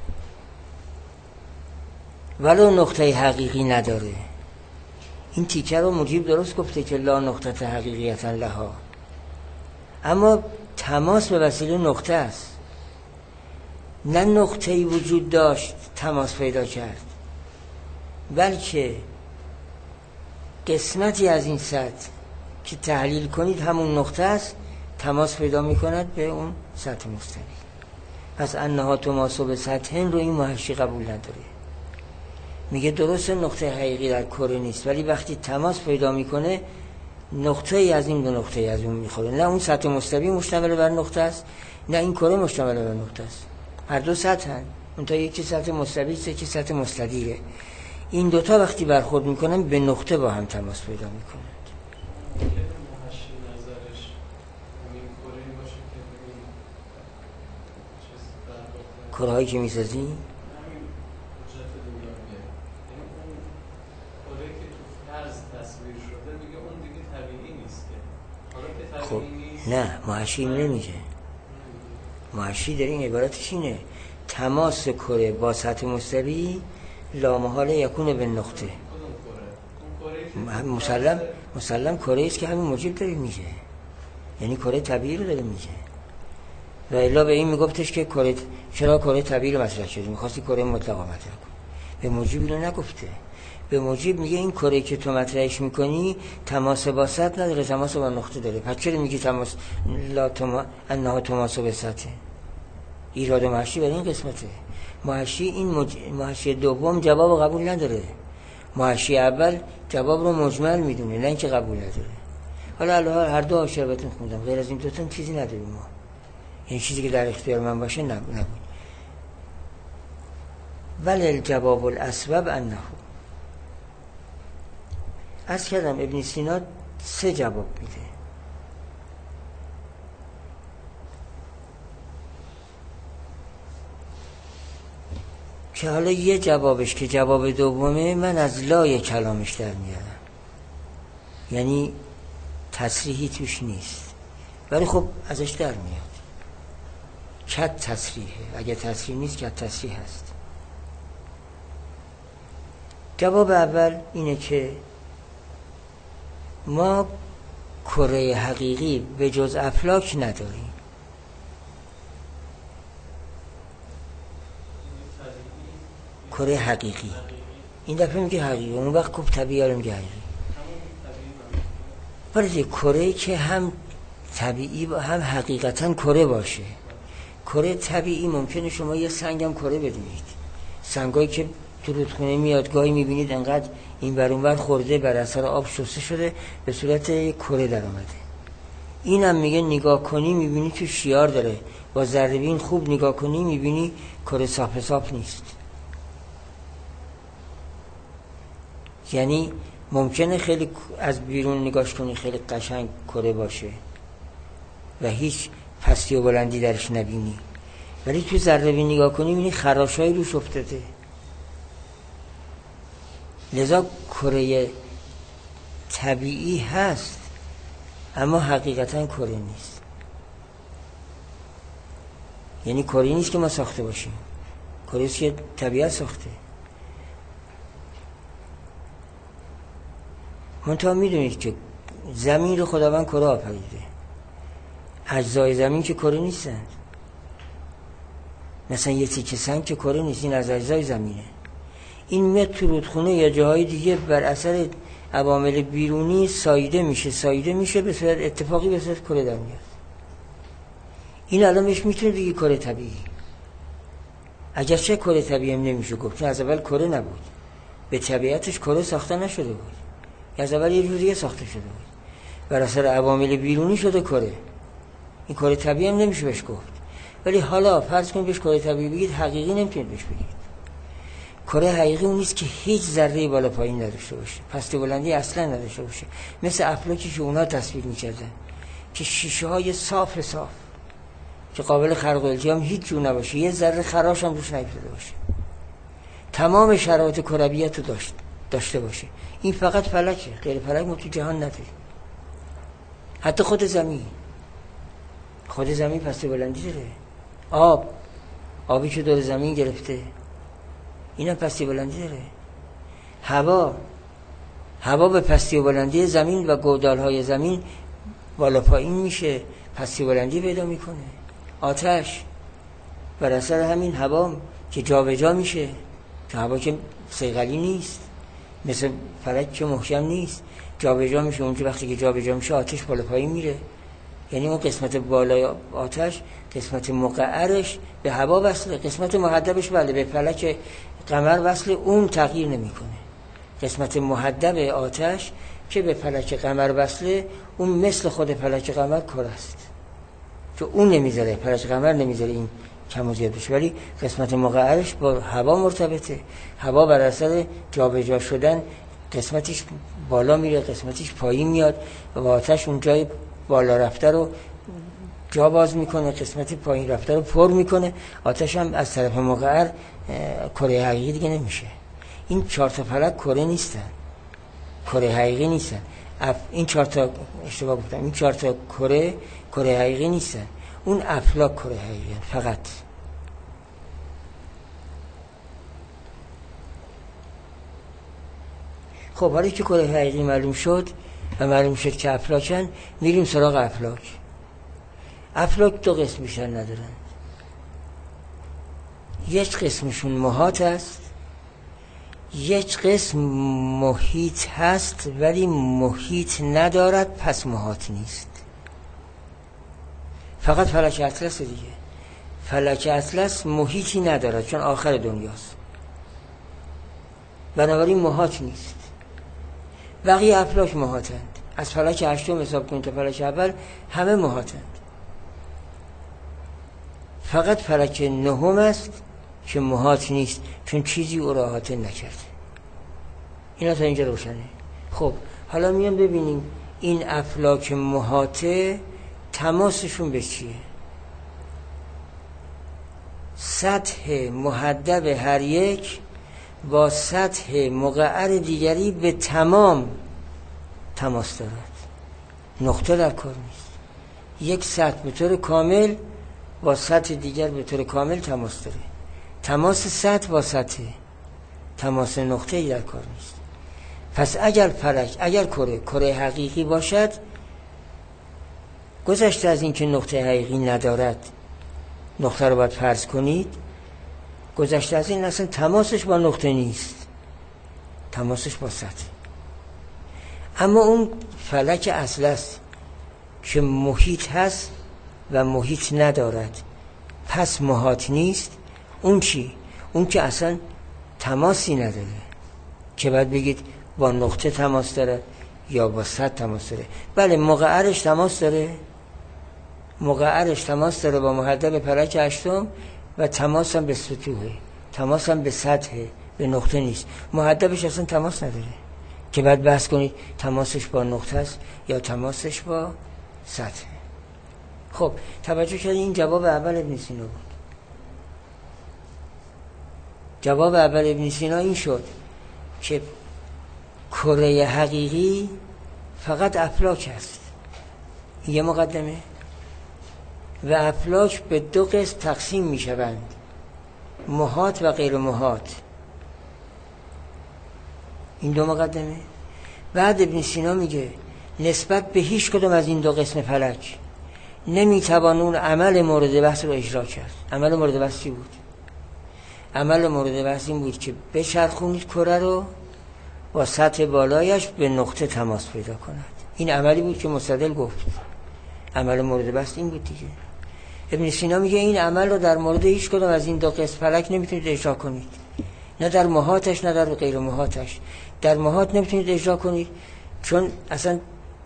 ولو نقطه حقیقی نداره. این تیکه رو مجیب درست گفته که لا نقطه حقیقیتا لها، اما تماس به وسیله نقطه است. نه نقطه‌ای وجود داشت تماس پیدا کرد، بلکه قسمتی از این سطح که تحلیل کنید همون نقطه است تماس پیدا میکند به اون سطح مستوی. پس انها تماسو سطحین رو این محشی قبول نداره. میگه درست نقطه حقیقی در کره نیست، ولی وقتی تماس پیدا میکنه نقطه ای از این به نقطه ای از اون میخوره. نه اون سطح مستوی مشتمل بر نقطه است، نه این کره مشتمل بر نقطه است. هر دو سطحن، اون تا یکی سطح مستوی است، یکی سطح مستدیره. این دوتا وقتی برخورد میکنن به نقطه با هم تماس پیدا میکنن. کره هایی که میسازی خب نه، محشی نمیگه. محشی در این عبارتش اینه تماس کره با سطح مستوی لامحال یکونه به نقطه. مسلم کره است که همین موجب داره میگه، یعنی کره طبیعی رو داره میگه. و الا به این میگفتش که کره، چرا کره طبیعی رو مطرح شدی، میخواستی کره مطلقه مطرح کن. به موجب رو نگفته، به موجب میگه این کره که تو مطرحش میکنی تماس با سطح نداره، تماس با نقطه داره. پس چرا میگی تماس انها تماس به سطح؟ ایراد محشی برای این قسمته. محشی این محشی دوم جواب قبول نداره، محشی اول جواب رو مجمل میدونه، نه اینکه قبول نداره. حالا هر دو آشربتون خوندم، غیر از این دوتون چیزی نداریم ما. این چیزی که در اختیار من باشه نبود. ولی الجواب الاسباب انه، عرض کردم ابن سینا 3 جواب میده. که حالا یه جوابش که جواب دومه من از لای کلامش در میارم، یعنی تصریحی توش نیست، ولی خب ازش در میاد. کد تصریحه، اگه تصریح نیست کد تصریح هست. جواب اول اینه که ما کره حقیقی به جز افلاک نداریم. کره حقیقی، این دفعه میگه حقیقی، اون وقت کب طبیعی رو میگه حقیقی. ولی کره که هم طبیعی و هم حقیقتا کره باشه. کره طبیعی ممکنه شما یه سنگ هم کره بدونید، سنگایی که تو رودخونه میاد گاهی میبینید انقدر این بر اون بر خورده، بر اثر آب شسته شده، به صورت کره در آمده. اینم میگه نگاه کنی میبینی تو شیار داره، با ذره‌بین خوب نگاه کنی میبینی کره صاف نیست. یعنی ممکنه خیلی از بیرون نگاش کنی خیلی قشنگ کره باشه و هیچ پستی و بلندی درش نبینی، ولی تو ذره‌بین نگاه کنی میبینی خراشایی روش افتاده. لذا کره طبیعی هست اما حقیقتا کره نیست. یعنی کره نیست که ما ساخته باشیم، کره است که طبیعت ساخته. منتها میدونید که زمین رو خداوند کره آفریده، اجزای زمین که کره نیستن. مثلا یه تیکه سنگ که کره نیست، این از اجزای زمینه. این میاد تو رودخونه یا جاهای دیگه بر اثر عوامل بیرونی ساییده میشه به صورت اتفاقی به صورت کره در میاد. این الان بهش میتونه بگی کره طبیعی، اگرچه کره طبیعی هم نمیشه گفت، چون از اول کره نبود، به طبیعتش کره ساخته نشده بود، از اول یه جور دیگه ساخته شده بود، بر اثر عوامل بیرونی شده کره. این کره طبیعی هم نمیشه بهش گفت. ولی حالا فرض کنید بهش کره طبیعی بگید، حقیقی نمیتونید بهش بگید. کره حقیقی اون نیست که هیچ ذره بالا پایین نداشته باشه، پستی بلندی اصلا نداشته باشه، مثل افلاکی که اونا تصویر میکردن که شیشه های صاف که قابل خرق التیام هیچ جور نباشه، یه ذره خراش هم روش نیفتاده باشه، تمام شرایط کرویت رو داشته باشه. این فقط فلکه، غیر فلک ما تو جهان نداریم. حتی خود زمین پستی بلندی داره. آبی که دور زمین گرفته اینم پستی بلندی داره. هوا به پستی و بلندی زمین و گودالهای زمین بالا پایین میشه، پستی بلندی پیدا میکنه. بر اثر همین هوا که جابجا میشه، که هوا که صیقلی نیست، مثل فلک که محکم نیست، جابجا میشه. اونجا وقتی که جابجا میشه آتش بالا پایین میره، یعنی اون قسمت بالای آتش قسمت مقعرش به هوا وصله، قسمت مهدبش بله به فلک قمر وصله، اون تغییر نمیکنه. قسمت مهدب آتش که به فلک قمر وصله، اون مثل خود فلک قمر کره است، که اون نمیذاره، فلک قمر نمیذاره این کم و زیاد بشه، ولی قسمت مقعرش با هوا مرتبطه. هوا بر اثر جابجا شدن قسمتش بالا میره، قسمتش پایین میاد و آتش اون جای بالا رفته رو جا باز میکنه، قسمت پایین رفته رو پر میکنه. آتش هم از طرف مقعر کره حقیقی دیگه نمیشه. این 4 تا فلک کره نیستن، کره حقیقی نیستن. این 4 تا اشتباه گفتم، این 4 تا کره حقیقی نیستن، اون افلاک کره حقیقی فقط. خب حالا که کره حقیقی معلوم شد و معلوم شد که افلاکن، میریم سراغ افلاک. افلاک 2 قسم بیشتر ندارن. یک قسمشون محاط است، یک قسم محیط هست ولی محیط ندارد، پس محاط نیست. فقط فلک اطلس دیگه. فلک اطلس محیطی ندارد چون آخر دنیاست، بنابراین محاط نیست. بقیه افلاک محاطند. از فلک 8 حساب کنید تا فلک اول همه محاطند. فقط فلک 9 است که محاط نیست چون چیزی او را احاطه نکرده. اینا تا اینجا روشنه. خب حالا میام ببینیم این افلاک محاطه تماسشون به چیه؟ سطح مهدب هر یک با سطح مقعر دیگری به تمام تماس دارد، نقطه در کار نیست. یک سطح به طور کامل با سطح دیگر به طور کامل تماس داره. تماس سطح با سطح، تماس نقطه‌ای در کار نیست. پس اگر فلک، اگر کره حقیقی باشد، گذشته از این که نقطه حقیقی ندارد، نقطه رو باید فرض کنید، گذشته از این اصلا تماسش با نقطه نیست، تماسش با سطح. اما اون فلک اصل است که محیط هست و محیط ندارد، پس محاط نیست. اون چی؟ اون که اصلا تماسی نداره که باید بگید با نقطه تماس داره یا با سطح تماس داره. بله مقعرش تماس داره، مقعرش تماس داره با مهدب فلک 8 و تماس هم به سطوحه، تماس هم به سطحه، به نقطه نیست. مهدبش اصلا تماس نداره که بعد بحث کنید تماسش با نقطه است یا تماسش با سطح. خب توجه کردید این جواب اول ابن سینا بود. جواب اول ابن سینا این شد که کره حقیقی فقط افلاک است، یه مقدمه، و افلاک به 2 قسم تقسیم می شوند، محاط و غیر محاط. این 2 مقدمه. بعد ابن سینا میگه نسبت به هیچ کدوم از این 2 قسم فلک نمیتوان اون عمل مورد بحث رو اجرا کرد. عمل مورد بحث چی بود؟ عمل مورد بحث این بود که بچرخونید کره رو با سطح بالایش به نقطه تماس پیدا کند. این عملی بود که مستدل گفت. عمل مورد بحث این بود دیگه. ابن سینا میگه این عمل رو در مورد هیچ کدوم از این 2 قسم فلک نمیتونید اجرا کنید، نه در محاطش نه در غیر محاطش. در محاط نمیتونید اجرا کنید چون اصلا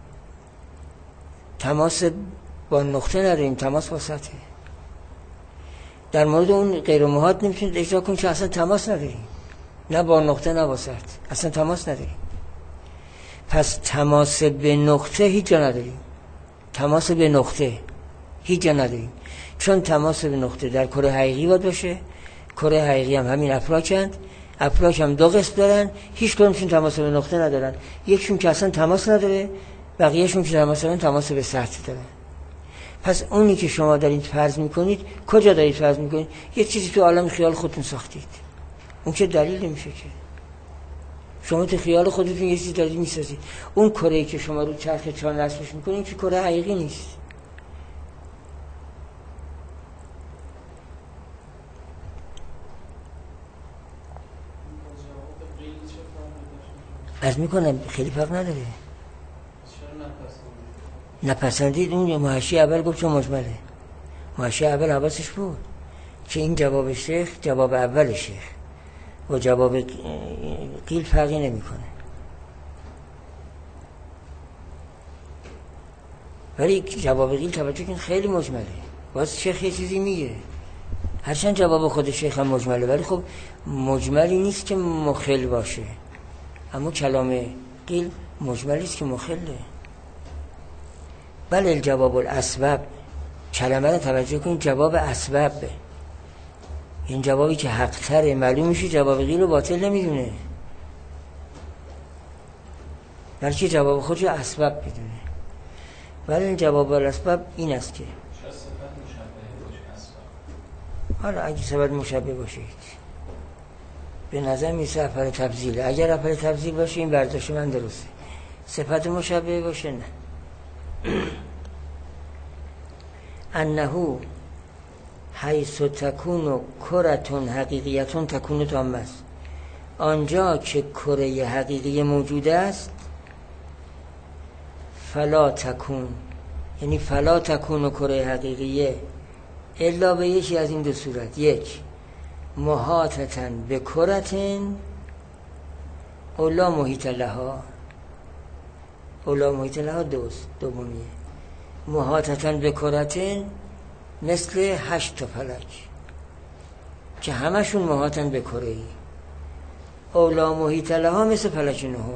تماس با نقطه نداریم، تماس با سطح. در مورد اون غیر محاط نمیتونید اجرا کنید چون اصلا تماس نداریم، نه با نقطه نه با سطح، اصلا تماس نداریم. پس تماس به نقطه هیچ جا نداریم، تماس به نقطه هیچ جا نداریم، چون تماس به نقطه در کره حقیقی باید باشه. کره حقیقی هم همین افلاکند. افلاک هم 2 قسم دارن، هیچ کدومشون تماس به نقطه ندارن. یکشون که اصلا تماس نداره، بقیهشون که تماس دارن تماس به سطح دارن. پس اونی که شما دارید فرض میکنید، کجا دارید فرض میکنید؟ یه چیزی تو عالم خیال خودتون ساختید، اون که دلیل نمیشه که. شما تو خیال خودتون یه چیزی دارید میسازید. اون کره‌ای که شما رو چرخ چال نصبش میکنید که کره حقیقی نیست. از میکنم خیلی فرق نداره. نپسندید اون محشی اول گفت چون مجمله. محشی اول حواسش بود که این جواب شیخ جواب اول شیخ و جواب قیل فرقی نمیکنه. ولی جواب قیل توجه کن خیلی مجمله. باز شیخ یه چیزی میگه، هرچند جواب خود شیخ هم مجمله، ولی خب مجملی نیست که مخل باشه. اما کلام قیل مجملی است که مخله. بله الجواب الاسباب، کلمه رو توجه کن، جواب اسباب، این جوابی که حق تره معلوم میشه جواب قیل رو باطل نمیدونه، بلکه جواب خودش اسباب بدونه. ولی این جواب الاسباب این است که حالا اگه صفت مشبه باشه به نظر میسه افعال تفضیله. اگر افعال تفضیل باشه این برداشت من درسته، صفت مشبه باشه نه. انه حیث تکون کرتون حقیقیتون تکون تامه است. آنجا که کره حقیقی موجود است فلا تکون، یعنی فلا تکون کره حقیقیه الا به یکی از این دو صورت: یک محاطتن به کرتن اولا محیط لها، اولا محیط لها دومیه. محاطتن به کرتن مثل 8 تا فلک که همشون محاطن به کره ای. اولا محیط لها مثل فلک نهم،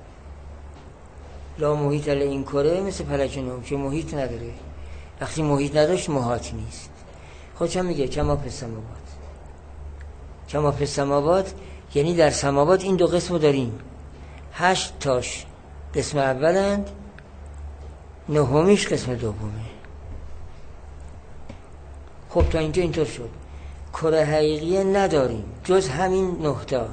لا محیط له این کره مثل فلک نهم که محیط نداره. وقتی محیط نداشت محاط نیست. خودشم میگه کما فی السماوات، کما فی السماوات یعنی در سماوات این دو قسمو داریم، 8 تاش قسم اولند، نهمیش قسم دومه. خب تا اینجا اینطور شد. کره حقیقیه نداریم جز همین 9 تا.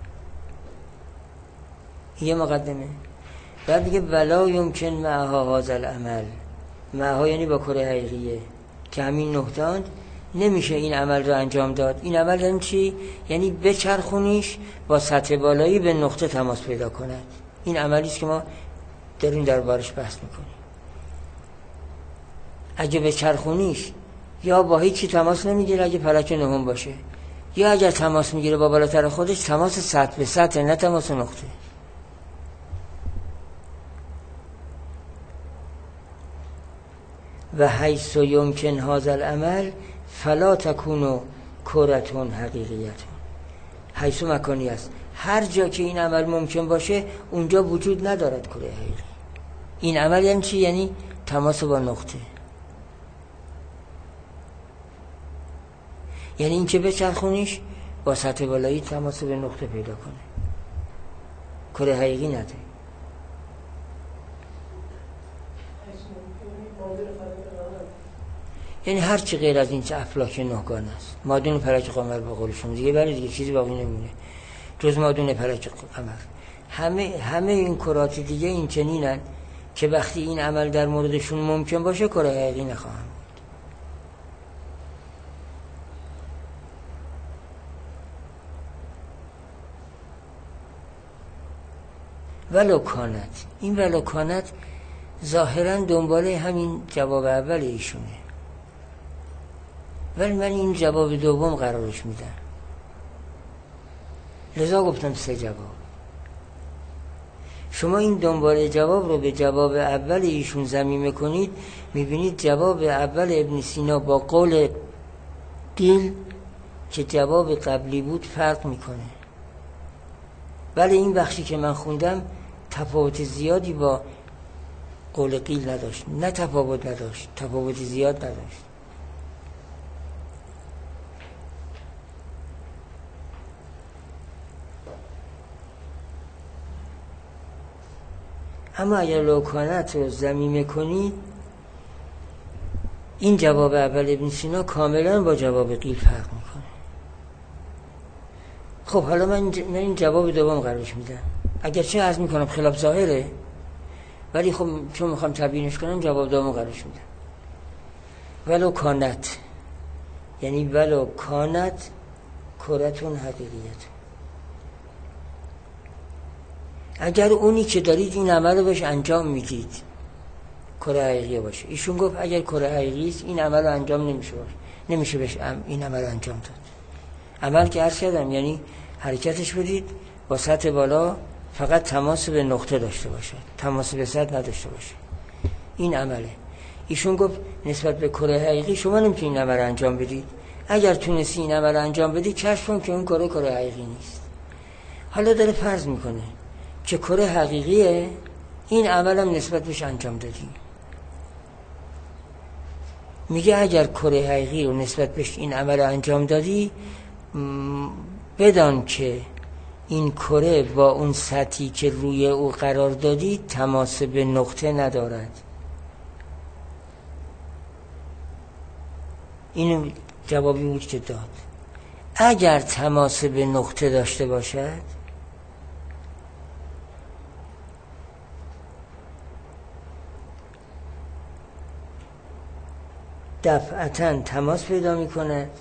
یه مقدمه. بعد دیگه ولا یمکن معها هذا العمل، معها یعنی با کره حقیقیه که همین 9 تا نمیشه این عمل رو انجام داد. این عمل یعنی چی؟ یعنی بچرخونیش با سطح بالایی به نقطه تماس پیدا کند. این عملی است که ما داریم دربارش بحث میکنیم. اگه بچرخونیش یا با هیچی تماس نمیگیره اگه فلک نهم باشه، یا اگه تماس میگیره با بالاتر خودش تماس سطح به سطح، نه تماس نقطه. و حیث یمکن هذا العمل فلا تکون کرتون حقیقیتون. حیث مکانی است، هر جا که این عمل ممکن باشه اونجا وجود ندارد کره حقیقی. این عمل یعنی چی؟ یعنی تماس با نقطه، یعنی این که بچرخونیش با سطح بالایی تماس به نقطه پیدا کنه، کره حقیقی نداره. یعنی هر چی غیر از این چه افلاک نهگان است، مادون فلک قمر به قول شما دیگه، برای دیگه چیزی باقی نمونه جز مادون فلک قمر. همه این کرات دیگه این چنینن که وقتی این عمل در موردشون ممکن باشه کره حقیقی نخواهم بود. ولو کانت، این ولو کانت ظاهرا دنباله همین جواب اول ایشونه، ولی من این جواب دوم قرارش میدم، لذا گفتم 3 جواب. شما این دنباله جواب رو به جواب اول ایشون ضمیمه کنید، میبینید جواب اول ابن سینا با قول قیل که جواب قبلی بود فرق میکنه. ولی این بخشی که من خوندم تفاوت زیادی با قول قیل نداشت، نه تفاوت نداشت، تفاوت زیاد نداشت. اما اگر لوکانت رو ضمیمه کنید این جواب اول ابن سینا کاملا با جواب قیل فرق میکنه. خب حالا من این جواب دوم قرارش میدم، اگرچه عرض میکنم خلاف ظاهره، ولی خب چون میخوام تبیینش کنم جواب دوم قرارش میدم. ولو کانت یعنی ولو کانت کرتون حقیقیت، اگر اونی که دارید این عمل رو بهش انجام میدید کره حقیقی باشه. ایشون گفت اگر کره حقیقی است این عمل رو انجام نمیشه بهش این عمل رو انجام داد. عمل که عرض کردم یعنی حرکتش بدید با سطح بالا فقط تماس به نقطه داشته باشه، تماس به سطح نداشته باشه. این عمله. ایشون گفت نسبت به کره حقیقی شما نمیتونید این عمل انجام بدید. اگر تونستی این عمل انجام بدید کشف کن که اون کره حقیقی نیست. حالا داره فرض میکنه که کره حقیقیه، این عمل هم نسبت بهش انجام دادی. میگه اگر کره حقیقی رو نسبت بهش این عمل انجام دادی بدان که این کره با اون سطحی که روی او قرار دادی تماس به نقطه ندارد. اینو جوابی بود که داد. اگر تماس به نقطه داشته باشد دفعتاً تماس پیدا می کند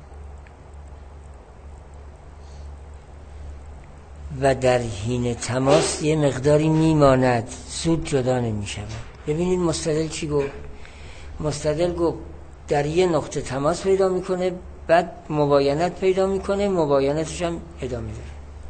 و در حین تماس یه مقداری میماند، زود جدا نمی شود. ببینید مستدل چی گفت؟ مستدل گفت در یه نقطه تماس پیدا میکنه، بعد مباینت پیدا میکنه، مباینتش هم ادامه داره.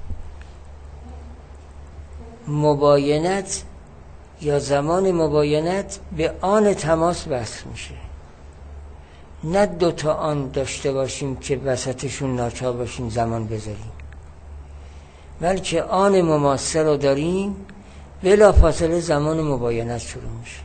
مباینت یا زمان مباینت به آن تماس وصل میشه. نه دوتا آن داشته باشیم که وسطشون ناچار باشیم زمان بذاریم، بلکه آن مماثل رو داریم بلا فاصله زمان مباینت شروع میشه.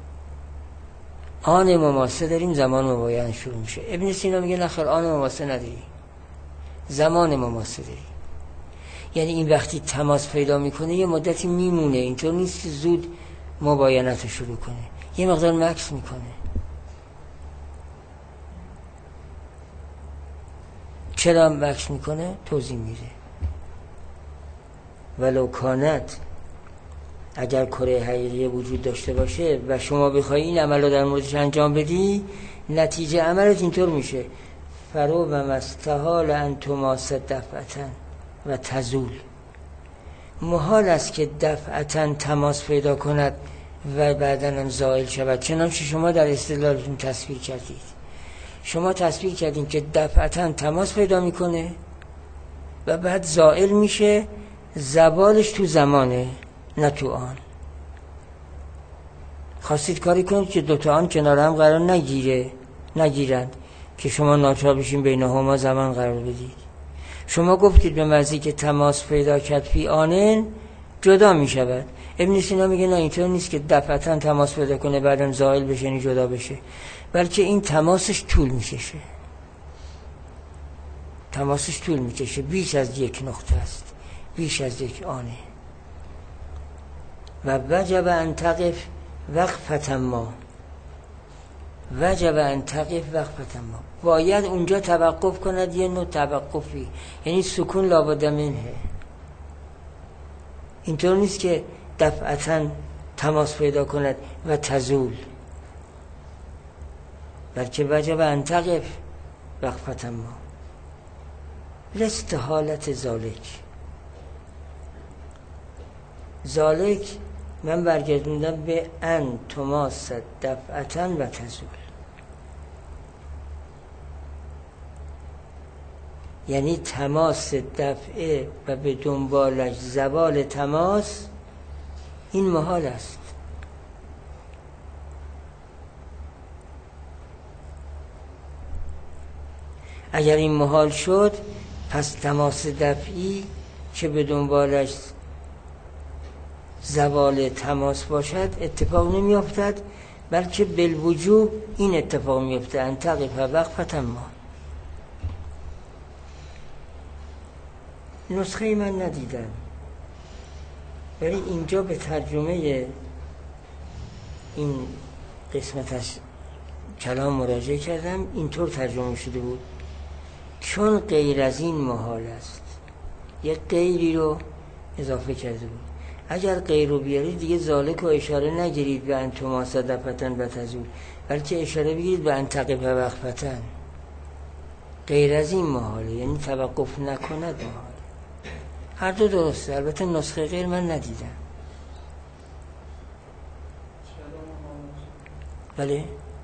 آن مماثل داریم زمان مباینت شروع میشه. ابن سینا میگه نخیر آن مماثل نداری، زمان مماثل داری. یعنی این وقتی تماس پیدا میکنه یه مدتی میمونه، اینطور نیست که زود مباینت رو شروع کنه، یه مقدار مکث میکنه. چرا مکث میکنه؟ توضیح میده. ولو کانت، اگر کره حقیقی وجود داشته باشه و شما بخوای این عمل رو در موردش انجام بدی، نتیجه عملت اینطور میشه: فرو و مستحال ان تماس دفعتن و تزول. محال است که دفعتن تماس پیدا کند و بعداً هم زائل شود. چنانچه شما در استدلالتون تصویر کردید. شما تصویر کردین که دفعتن تماس پیدا میکنه و بعد زائل میشه، زوالش تو زمانه نه تو آن. خواستید کاری کنید که دوتا آن کنار هم قرار نگیرند که شما ناچار بشین بینهما زمان قرار بدید. شما گفتید به مزی که تماس پیدا کرد فی آنن جدا می شود. ابن سینا میگه نه، اینطور نیست که دفعتاً تماس پیدا کنه بعدم زائل بشه یعنی جدا بشه، بلکه این تماسش طول میکشه. تماسش طول میکشه، بیش از یک نقطه است، بیش از یک آنه. و وجب ان تقف وقفة ما، وجب ان تقف وقفة ما، باید اونجا توقف کند، یه نوع توقفی، یعنی سکون لابد منه. اینطور نیست که دفعتاً تماس پیدا کند و تزول، بلکه وجب ان تقف وقفة ما لاستحالة ذالک من برگردوندم به ان تماس دفعتن و تزول، یعنی تماس دفعه و به دنبالش زوال تماس، این محال است. اگر این محال شد پس تماس دفعی که به دنبالش زوال تماس باشد اتفاق نمی افتد، بلکه بالوجوب این اتفاق می افتد ان تقف وقفة ما. نسخه من ندیدم، ولی اینجا به ترجمه این قسمت از کلام مراجعه کردم، اینطور ترجمه شده بود: چون غیر از این محال است. یک غیری رو اضافه کرده بود. اگر غیر رو بیارید دیگه ذالک و اشاره نگیرید به ان تماس دفعتن و تزول، بلکه اشاره بگیرید به ان تقف وقفتن. غیر از این محاله، یعنی توقف نکند محاله. هر دو درسته، البته نسخه غیر من ندیدم. بله؟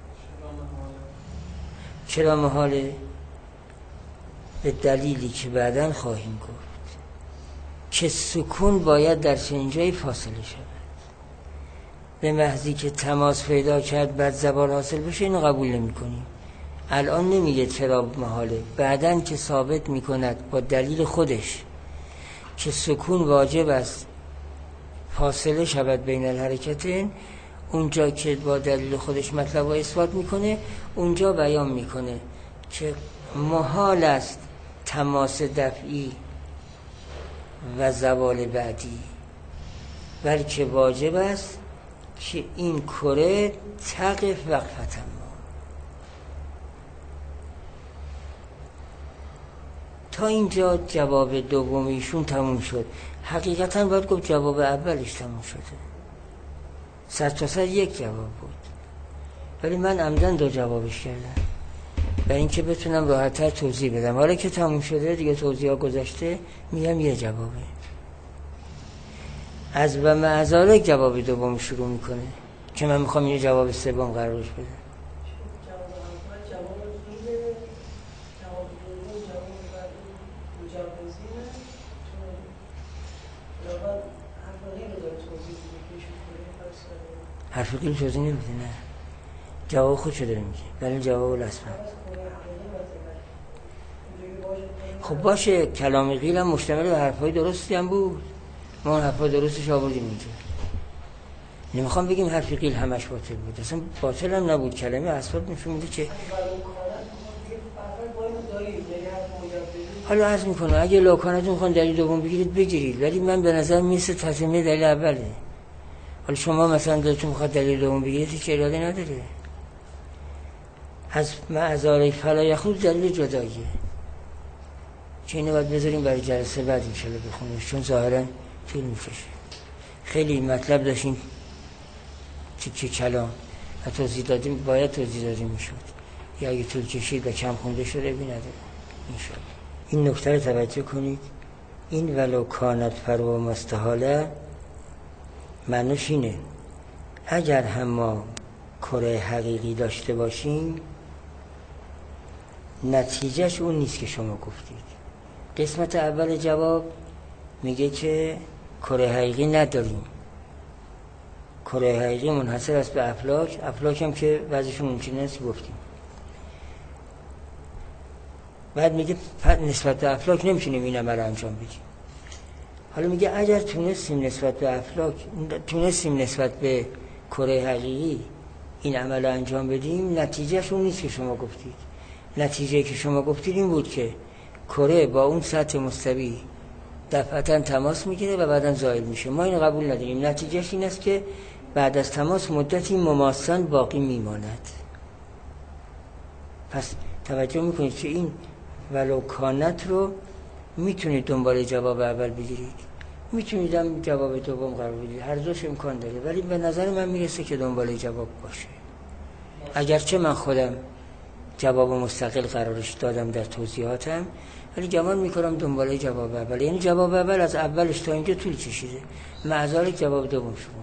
چرا محاله؟ به دلیلی که بعداً خواهیم گفت که سکون باید در چنین جایی فاصله شود. به محضی که تماس پیدا کرد بعد زوال حاصل بشه اینو قبول نمی کنیم. الان نمیگه چرا محاله، بعداً که ثابت میکند با دلیل خودش که سکون واجب است فاصله شود بین الحرکتین، اونجا که با دلیل خودش مطلب رو اثبات میکنه، اونجا بیان میکنه که محال است تماس دفعی و زوال بعدی، بلکه واجب است که این کره تقف وقفتن ما. تا اینجا جواب دومیشون تموم شد. حقیقتا باید گفت جواب اولش تموم شده، 100% یک جواب بود، ولی من عمدن دو جوابش کردم برای اینکه بتونم راحت‌تر توضیح بدم. حالا که تموم شده دیگه، توضیح ها گذشته، میگم یه جوابه. از و معذالک جواب دوم شروع میکنه که من میخوام یه جواب سوم قرارش بدم. حرف قیل توضیح نمیده، نه جواب خود شده میگه، ولی جواب الاسمه. خب باشه، کلام قیل هم مشتمل به حرفای درستی هم بود، ما حرفای درستش آوردیم اینجا. نمیخوام بگیم حرف قیل همش باطل بود، اصلا باطل هم نبود، کلمه اسباب نشون میده که حالا عرض میکنم اگه لوکانتون میخوان دلیل دوم بگیرید بگیرید، ولی من به نظر میرسه تضمینه دلیل اوله. حالا شما مثلا دلتون میخواد دلیل دوم بگیرید که اراده نداره. از معذار فلا یخود دلیل جداییه که اینو باید بذاریم برای جلسه بعد انشالله بخونیم، چون ظاهرا طول میکشه. خیلی مطلب داشتیم تیکه کلام و توضیح دادیم، باید توضیح دادیم میشد، یا اگه طول کشید و کم خونده شده بی نداره انشالله. این نکته رو توجه کنید، این ولو کانت فرو مستحاله معنیش اینه اگر هم ما کره حقیقی داشته باشیم نتیجهش اون نیست که شما گفتید. قسمت اول جواب میگه که کره حقیقی نداریم، کره حقیقی منحصر است به افلاک، افلاک هم که بعضیشون ممکنه است گفتیم. بعد میگه نسبت به افلاک نمیتونیم این عمل انجام بدیم. حالا میگه اگر تونستیم نسبت به افلاک، تونستیم نسبت به کره حقیقی این عمل انجام بدیم، نتیجهش اون نیست که شما گفتید. نتیجه که شما گفتید این بود که کره با اون سطح مستوی دفعتاً تماس میگیره و بعداً زائل میشه. ما اینو قبول نداریم. نتیجهش این است که بعد از تماس مدتی مماساً باقی میماند. پس توجه میکنید که این ولو کانت رو میتونید دنبال جواب اول بگیرید، میتونید هم جواب دوم قرار بدید، هر دوش امکان داره، ولی به نظر من میرسه که دنبال جواب باشه. اگرچه من خودم جواب مستقل قرارش دادم در توضیحاتم، ولی گمان میکنم دنبال جواب اول، یعنی جواب اول از اولش تا اینجا طول کشیده، معذالک جواب دوم شما